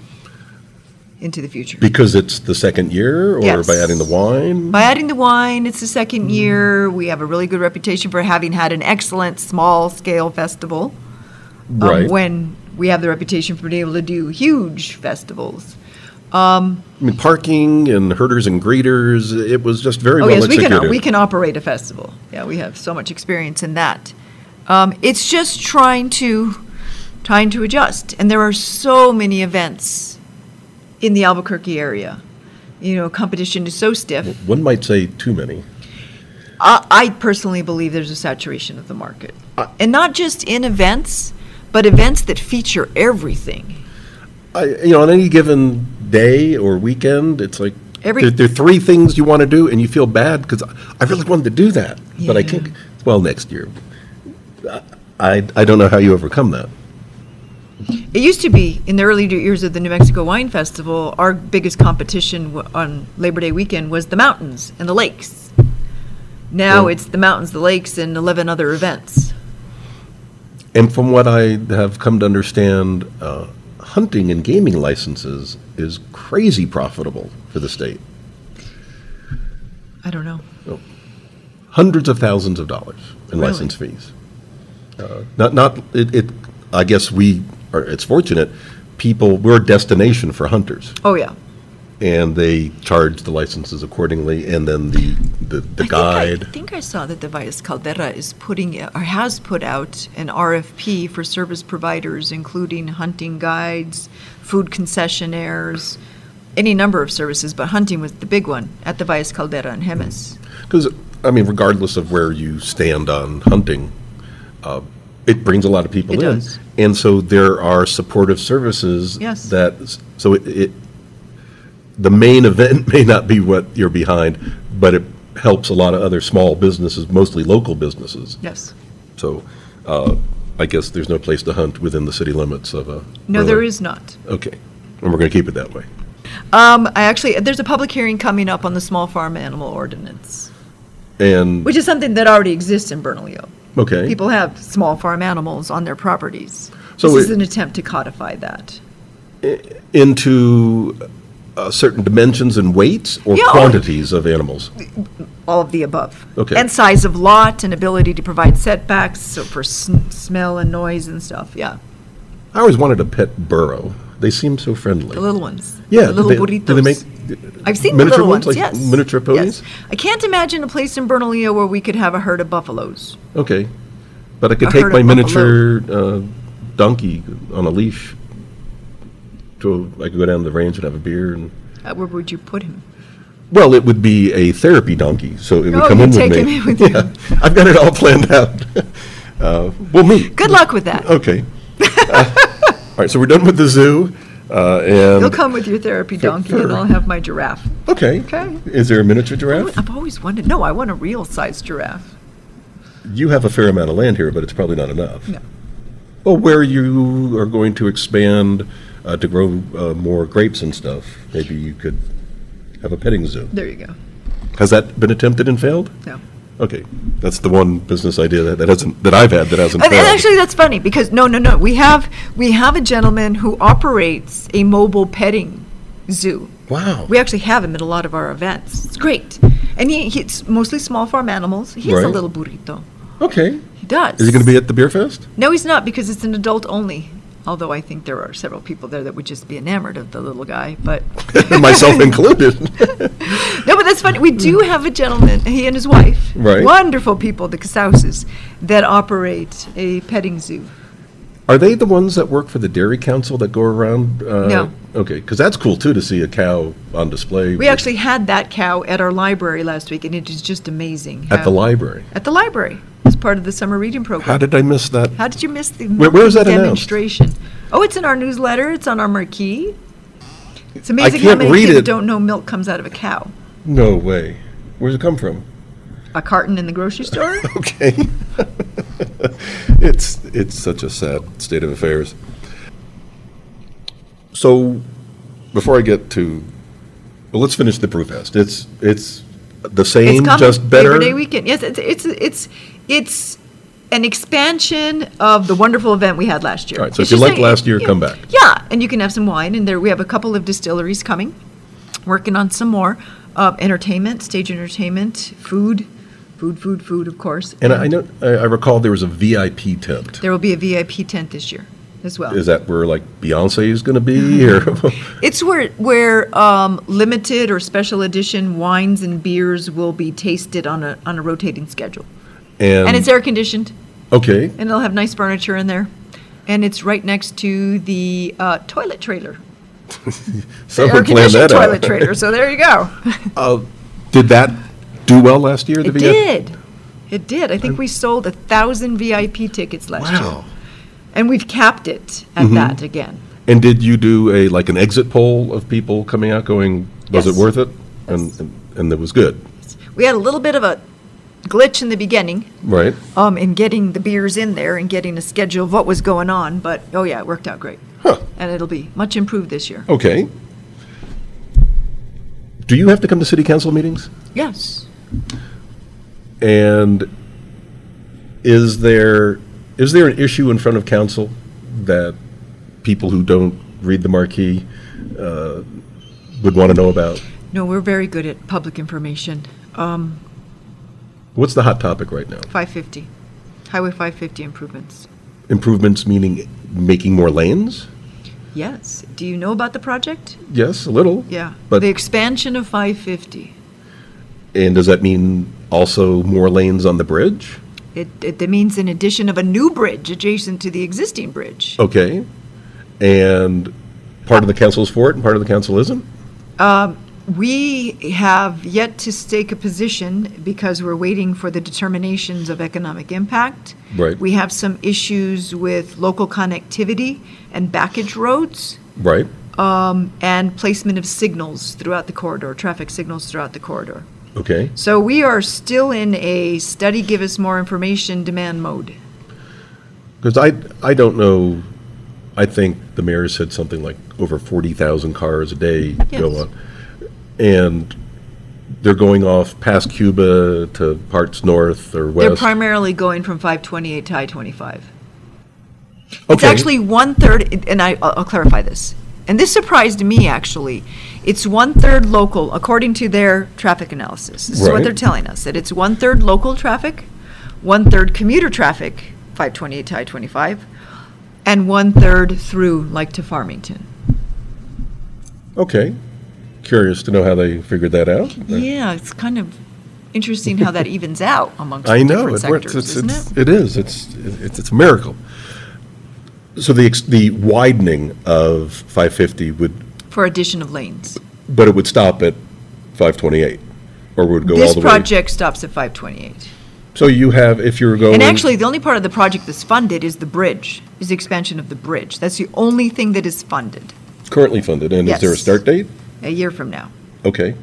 Speaker 3: into the future.
Speaker 2: because it's the second year, or
Speaker 3: Yes.
Speaker 2: by adding the wine?
Speaker 3: By adding the wine, it's the second year. We have a really good reputation for having had an excellent small-scale festival. um,
Speaker 2: Right.
Speaker 3: When we have the reputation for being able to do huge festivals. Um,
Speaker 2: I mean, parking and herders and greeters, it was just very
Speaker 3: Oh,
Speaker 2: well
Speaker 3: yes, we
Speaker 2: executed.
Speaker 3: can, we can operate a festival. Yeah, we have so much experience in that. Um, It's just trying to, trying to adjust. And there are so many events in the Albuquerque area. You know, competition is so stiff.
Speaker 2: One might say too many.
Speaker 3: I I personally believe there's a saturation of the market. And not just in events, but events that feature everything.
Speaker 2: I, you know, on any given day or weekend, it's like,
Speaker 3: Every-
Speaker 2: there, there are three things you want to do, and you feel bad, because I really wanted to do that, but I
Speaker 3: Yeah.
Speaker 2: can't, well, next year. I, I don't know how you overcome that.
Speaker 3: It used to be, in the early years of the New Mexico Wine Festival, our biggest competition w- on Labor Day weekend was the mountains and the lakes. Now
Speaker 2: Yeah.
Speaker 3: it's the mountains, the lakes, and eleven other events.
Speaker 2: And from what I have come to understand, uh, hunting and gaming licenses is crazy profitable for the state.
Speaker 3: I don't know.
Speaker 2: Hundreds of thousands of dollars in
Speaker 3: Really?
Speaker 2: license fees. Uh, Not, not, it, it, I guess we, are. It's fortunate, people, we're a destination for hunters.
Speaker 3: Oh, yeah.
Speaker 2: and they charge the licenses accordingly, and then the, the, the
Speaker 3: I
Speaker 2: guide.
Speaker 3: Think I, I think I saw that the Valles Caldera is putting, or has put out an R F P for service providers, including hunting guides, food concessionaires, any number of services, but hunting was the big one at the Valles Caldera and Jemez.
Speaker 2: Because, I mean, regardless of where you stand on hunting, uh, it brings a lot of people
Speaker 3: It
Speaker 2: in.
Speaker 3: does.
Speaker 2: And so there are supportive services.
Speaker 3: Yes.
Speaker 2: That, so it, it, the main event may not be what you're behind, but it helps a lot of other small businesses, mostly local businesses.
Speaker 3: Yes.
Speaker 2: So uh, I guess there's no place to hunt within the city limits of a.
Speaker 3: No, there
Speaker 2: rural-
Speaker 3: is not.
Speaker 2: Okay. And we're going to keep it that way.
Speaker 3: Um, I actually, there's a public hearing coming up on the small farm animal ordinance,
Speaker 2: And,
Speaker 3: which is something that already exists in Bernalillo.
Speaker 2: okay.
Speaker 3: People have small farm animals on their properties.
Speaker 2: So
Speaker 3: This is
Speaker 2: it-
Speaker 3: an attempt to codify that.
Speaker 2: Into uh, certain dimensions and weights or
Speaker 3: Yeah.
Speaker 2: quantities of animals?
Speaker 3: All of the above.
Speaker 2: Okay.
Speaker 3: And size of lot and ability to provide setbacks, so for sn- smell and noise and stuff, yeah.
Speaker 2: I always wanted a pet burro. They seem so friendly.
Speaker 3: The little ones.
Speaker 2: Yeah.
Speaker 3: The little
Speaker 2: do they-
Speaker 3: burritos.
Speaker 2: Do they make
Speaker 3: I've seen the
Speaker 2: miniature
Speaker 3: little ones,
Speaker 2: like
Speaker 3: yes.
Speaker 2: miniature ponies?
Speaker 3: Yes. I can't imagine a place in Bernalillo where we could have a herd of buffaloes.
Speaker 2: Okay. But I could
Speaker 3: A
Speaker 2: take
Speaker 3: herd
Speaker 2: my
Speaker 3: of
Speaker 2: miniature uh, donkey on a leash. To, I could go down to the range and have a beer. And
Speaker 3: Uh, Where would you put him?
Speaker 2: Well, it would be a therapy donkey, so it would
Speaker 3: Oh,
Speaker 2: come
Speaker 3: you'd
Speaker 2: in with
Speaker 3: take
Speaker 2: me.
Speaker 3: him in with you.
Speaker 2: Yeah. I've got it all planned out. uh, we'll meet.
Speaker 3: Good luck with that.
Speaker 2: Okay. Uh, all right, so we're done with the zoo, uh, and
Speaker 3: You'll come with your therapy donkey and I'll have my giraffe.
Speaker 2: okay.
Speaker 3: Okay.
Speaker 2: Is there a miniature giraffe?
Speaker 3: I've always wanted, no, I want a real-sized giraffe.
Speaker 2: You have a fair amount of land here, but it's probably not enough.
Speaker 3: No.
Speaker 2: Well, where you are going to expand uh, to grow uh, more grapes and stuff, maybe you could have a petting zoo.
Speaker 3: There you go.
Speaker 2: Has that been attempted and failed?
Speaker 3: No.
Speaker 2: Okay, that's the one business idea that, that hasn't that I've had that hasn't
Speaker 3: And,
Speaker 2: failed.
Speaker 3: and actually, that's funny because no, no, no. We have we have a gentleman who operates a mobile petting zoo.
Speaker 2: Wow.
Speaker 3: We actually have him at a lot of our events. It's great, and he, he it's mostly small farm animals. He has a
Speaker 2: Right.
Speaker 3: little burrito.
Speaker 2: Okay.
Speaker 3: He does.
Speaker 2: Is he going to be at the beer fest?
Speaker 3: No, he's not because it's an adult only. Although I think there are several people there that would just be enamored of the little guy, but
Speaker 2: Myself included.
Speaker 3: no, but that's funny. We do have a gentleman, he and his wife,
Speaker 2: Right.
Speaker 3: wonderful people, the Casauses, that operate a petting zoo.
Speaker 2: Are they the ones that work for the Dairy Council that go around? Uh,
Speaker 3: No.
Speaker 2: Okay, because that's cool too to see a cow on display.
Speaker 3: We actually had that cow at our library last week, and it is just amazing.
Speaker 2: At the
Speaker 3: how-
Speaker 2: library.
Speaker 3: At the library, as part of the summer reading program.
Speaker 2: How did I miss that?
Speaker 3: How did you miss the
Speaker 2: Where- where is that announced?
Speaker 3: demonstration? Oh, it's in our newsletter. It's on our marquee. It's amazing how
Speaker 2: can't
Speaker 3: many
Speaker 2: read
Speaker 3: kids
Speaker 2: it.
Speaker 3: don't know milk comes out of a cow.
Speaker 2: No way. Where's it come from?
Speaker 3: A carton in the grocery store?
Speaker 2: Okay. It's, it's such a sad state of affairs. So, before I get to, well, let's finish the Brew Fest. It's, it's the same,
Speaker 3: It's coming.
Speaker 2: just better?
Speaker 3: Labor Day weekend. Yes, it's it's it's it's an expansion of the wonderful event we had last year.
Speaker 2: All right, so
Speaker 3: It's
Speaker 2: if you
Speaker 3: just
Speaker 2: liked
Speaker 3: a-
Speaker 2: last year,
Speaker 3: you
Speaker 2: come
Speaker 3: know,
Speaker 2: back.
Speaker 3: Yeah, and you can have some wine, and there we have a couple of distilleries coming, working on some more uh, entertainment, stage entertainment, food, food, food, food, of course.
Speaker 2: And I know, I I recall there was a V I P tent.
Speaker 3: There will be a V I P tent this year as well.
Speaker 2: Is that where, like, Beyonce is going to be, or?
Speaker 3: It's where where um, limited or special edition wines and beers will be tasted on a on a rotating schedule, and it's air conditioned,
Speaker 2: Okay,
Speaker 3: and it'll have nice furniture in there, and it's right next to the uh, toilet trailer,
Speaker 2: someone
Speaker 3: air
Speaker 2: planned
Speaker 3: conditioned
Speaker 2: that out.
Speaker 3: toilet trailer. So there you go.
Speaker 2: Uh, Did that do well last year? the
Speaker 3: It
Speaker 2: V I P?
Speaker 3: did. It did. I think we sold a thousand V I P tickets last year,
Speaker 2: Wow.
Speaker 3: and we've capped it at
Speaker 2: Mhm.
Speaker 3: that again.
Speaker 2: And did you do a, like, an exit poll of people coming out going, was it
Speaker 3: Yes.
Speaker 2: worth it? And,
Speaker 3: Yes.
Speaker 2: and and it was good,
Speaker 3: We had a little bit of a glitch in the beginning.
Speaker 2: right?
Speaker 3: um, in getting the beers in there and getting a schedule of what was going on. But, oh yeah, it worked out great.
Speaker 2: Huh,
Speaker 3: And it'll be much improved this year.
Speaker 2: okay. Do you have to come to city council meetings?
Speaker 3: Yes.
Speaker 2: And is there, is there an issue in front of council that people who don't read the marquee uh, would want to know about?
Speaker 3: No, we're very good at public information. Um,
Speaker 2: What's the hot topic right now?
Speaker 3: five fifty, Highway five fifty improvements.
Speaker 2: Improvements meaning making more lanes?
Speaker 3: Yes. Do you know about the project?
Speaker 2: Yes, a little.
Speaker 3: Yeah.
Speaker 2: But-
Speaker 3: The expansion of five fifty.
Speaker 2: And does that mean also more lanes on the bridge?
Speaker 3: It, it that means an addition of a new bridge adjacent to the existing bridge.
Speaker 2: Okay. And part of the council is for it and part of the council isn't?
Speaker 3: Um, we have yet to stake a position because we're waiting for the determinations of economic impact.
Speaker 2: Right.
Speaker 3: We have some issues with local connectivity and backage roads,
Speaker 2: Right.
Speaker 3: um, and placement of signals throughout the corridor, traffic signals throughout the corridor.
Speaker 2: Okay.
Speaker 3: So we are still in a study, give us more information, demand mode.
Speaker 2: Because I, I don't know, I think the mayor said something like over forty thousand cars a day go
Speaker 3: Yes.
Speaker 2: on. And they're going off past Cuba to parts north or
Speaker 3: They're
Speaker 2: west.
Speaker 3: primarily going from five twenty-eight to I twenty-five. It's
Speaker 2: Okay.
Speaker 3: actually one-third, and I, I'll I'll clarify this, and this surprised me, actually. It's one-third local, according to their traffic analysis. This is what
Speaker 2: Right.
Speaker 3: they're telling us, that it's one-third local traffic, one-third commuter traffic, five twenty-eight to I twenty-five, and one-third through, like, to Farmington.
Speaker 2: Okay. Curious to know how they figured that out.
Speaker 3: Yeah, it's kind of interesting how that evens out amongst
Speaker 2: I
Speaker 3: the
Speaker 2: know.
Speaker 3: different
Speaker 2: it works.
Speaker 3: sectors,
Speaker 2: It's,
Speaker 3: isn't
Speaker 2: it's,
Speaker 3: it?
Speaker 2: it is. It's, it's, it's a miracle. So the, ex- the widening of five fifty would,
Speaker 3: For addition of lanes.
Speaker 2: but it would stop at five twenty-eight? Or would go all
Speaker 3: This
Speaker 2: the way?
Speaker 3: project stops at five twenty-eight.
Speaker 2: So you have, if you're going.
Speaker 3: And actually, the only part of the project that's funded is the bridge, is the expansion of the bridge. That's the only thing that is funded,
Speaker 2: Currently funded, and is there a
Speaker 3: Yes.
Speaker 2: start date?
Speaker 3: a year from now.
Speaker 2: Okay.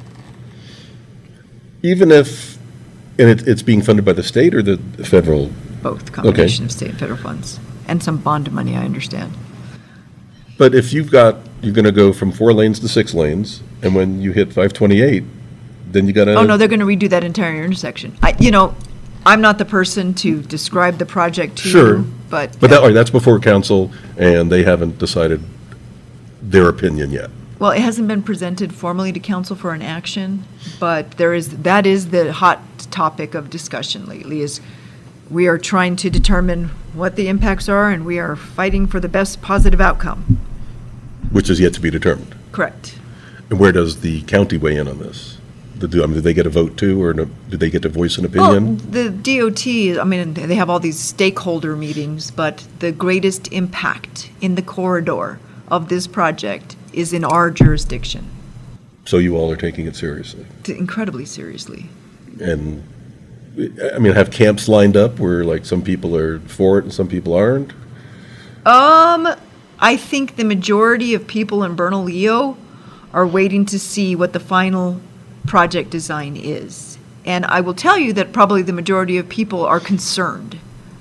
Speaker 2: Even if, and it, it's being funded by the state or the federal?
Speaker 3: Both, combination of state and federal funds, and some bond money, I understand.
Speaker 2: But if you've got, you're gonna go from four lanes to six lanes, and when you hit five twenty-eight, then you gotta.
Speaker 3: Oh, no, they're going to redo that entire intersection. I, you know, I'm not the person to describe the project to
Speaker 2: Sure.
Speaker 3: you, but.
Speaker 2: But that, that's before council, and they haven't decided their opinion yet.
Speaker 3: Well, it hasn't been presented formally to council for an action, but there is, that is the hot topic of discussion lately, is we are trying to determine what the impacts are, and we are fighting for the best positive outcome.
Speaker 2: Which is yet to be determined.
Speaker 3: Correct.
Speaker 2: And where does the county weigh in on this? Do, I mean, do they get a vote too, or no- do they get to voice an
Speaker 3: Well,
Speaker 2: opinion?
Speaker 3: the D O T, I mean, they have all these stakeholder meetings, but the greatest impact in the corridor of this project is in our jurisdiction,
Speaker 2: So you all are taking it seriously?
Speaker 3: t- incredibly seriously.
Speaker 2: And, I mean, have camps lined up where like some people are for it and some people aren't?
Speaker 3: Um, I think the majority of people in Bernalillo are waiting to see what the final project design is. And I will tell you that probably the majority of people are concerned.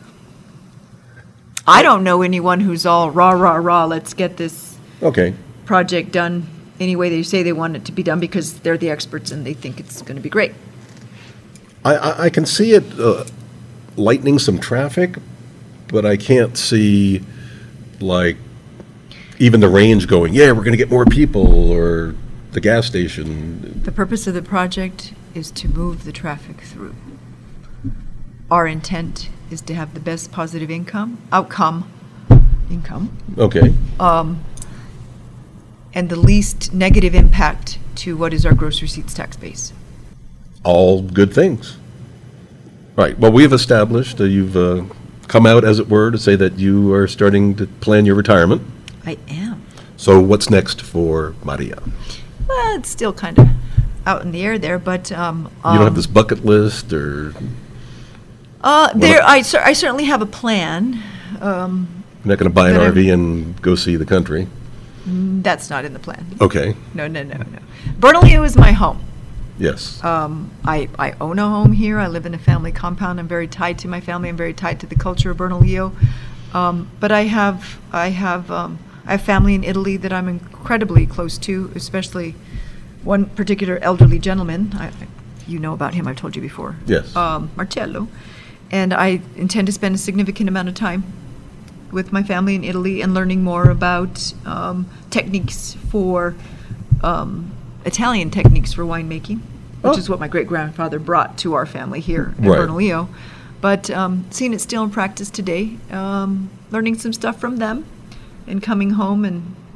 Speaker 3: I don't know anyone who's all rah, rah, rah, let's get this
Speaker 2: Okay,
Speaker 3: project done any way they say they want it to be done because they're the experts and they think it's going to be great.
Speaker 2: I, I, I can see it uh, lightening some traffic, but I can't see like even the range going, yeah, we're gonna get more people, or the gas station.
Speaker 3: The purpose of the project is to move the traffic through. Our intent is to have the best positive income, outcome, income,
Speaker 2: Okay,
Speaker 3: um, and the least negative impact to what is our gross receipts tax base.
Speaker 2: all good things. Right, well, we've established, uh, you've uh, come out, as it were, to say that you are starting to plan your retirement.
Speaker 3: I am.
Speaker 2: So what's next for Maria?
Speaker 3: Well, it's still kind of out in the air there, but, um.
Speaker 2: You don't
Speaker 3: um,
Speaker 2: have this bucket list, or
Speaker 3: Uh, there, I cer- I certainly have a plan. Um,
Speaker 2: you're not gonna buy an
Speaker 3: But I'm-
Speaker 2: R V and go see the country?
Speaker 3: that's not in the plan.
Speaker 2: Okay,
Speaker 3: No, no, no, no. Bernalillo is my home.
Speaker 2: yes.
Speaker 3: Um, I, I own a home here. I live in a family compound. I'm very tied to my family. I'm very tied to the culture of Bernalillo. Um, but I have, I have, um, I have family in Italy that I'm incredibly close to, especially one particular elderly gentleman. I, I- you know about him. I've told you before.
Speaker 2: Yes.
Speaker 3: Um, Marcello. And I intend to spend a significant amount of time with my family in Italy and learning more about um, techniques for um, Italian techniques for winemaking, which
Speaker 2: Oh.
Speaker 3: is what my great grandfather brought to our family here in
Speaker 2: Right.
Speaker 3: Bernalillo. But um, seeing it still in practice today, um, learning some stuff from them, and coming home and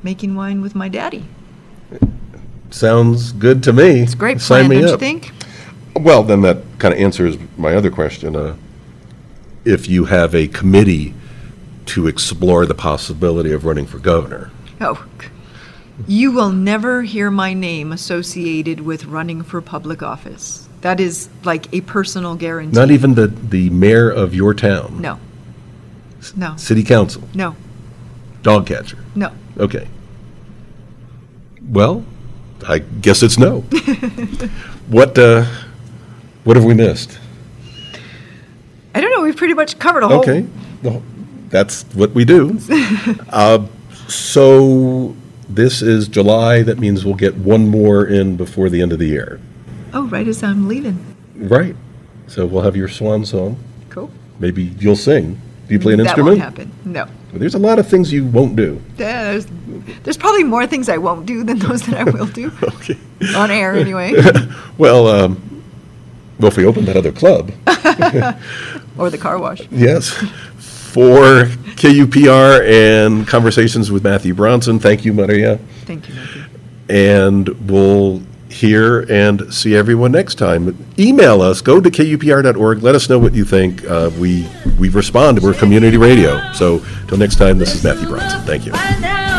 Speaker 3: making wine with my daddy.
Speaker 2: Sounds good to me.
Speaker 3: It's a great
Speaker 2: Sign
Speaker 3: plan,
Speaker 2: me
Speaker 3: don't you
Speaker 2: up.
Speaker 3: think?
Speaker 2: Well, then that kind of answers my other question. Uh, if you have a committee to explore the possibility of running for governor.
Speaker 3: Oh, you will never hear my name associated with running for public office. That is like a personal guarantee.
Speaker 2: Not even the, the mayor of your town?
Speaker 3: No. No.
Speaker 2: City council?
Speaker 3: No.
Speaker 2: Dog catcher?
Speaker 3: No.
Speaker 2: Okay. Well, I guess it's no. What, uh, what have we missed?
Speaker 3: I don't know. We've pretty much covered a whole.
Speaker 2: Okay, well, that's what we do. Uh, So this is July, that means we'll get one more in before the end of the year.
Speaker 3: Oh, right as I'm leaving.
Speaker 2: Right. So we'll have your swan song.
Speaker 3: Cool.
Speaker 2: Maybe you'll sing. Do you play an
Speaker 3: that
Speaker 2: instrument?
Speaker 3: won't happen. No.
Speaker 2: Well, there's a lot of things you won't do.
Speaker 3: Yeah, there's, there's probably more things I won't do than those that I will do.
Speaker 2: Okay.
Speaker 3: On air, anyway.
Speaker 2: Well, um, well, if we open that other club,
Speaker 3: Or the car wash.
Speaker 2: yes. For K U P R and Conversations with Matthew Bronson, thank you, Maria.
Speaker 3: Thank you, Matthew.
Speaker 2: And we'll hear and see everyone next time. Email us, go to K U P R dot org, let us know what you think. Uh, we, we respond, we're community radio. So, till next time, this is Matthew Bronson. Thank you.
Speaker 1: Find out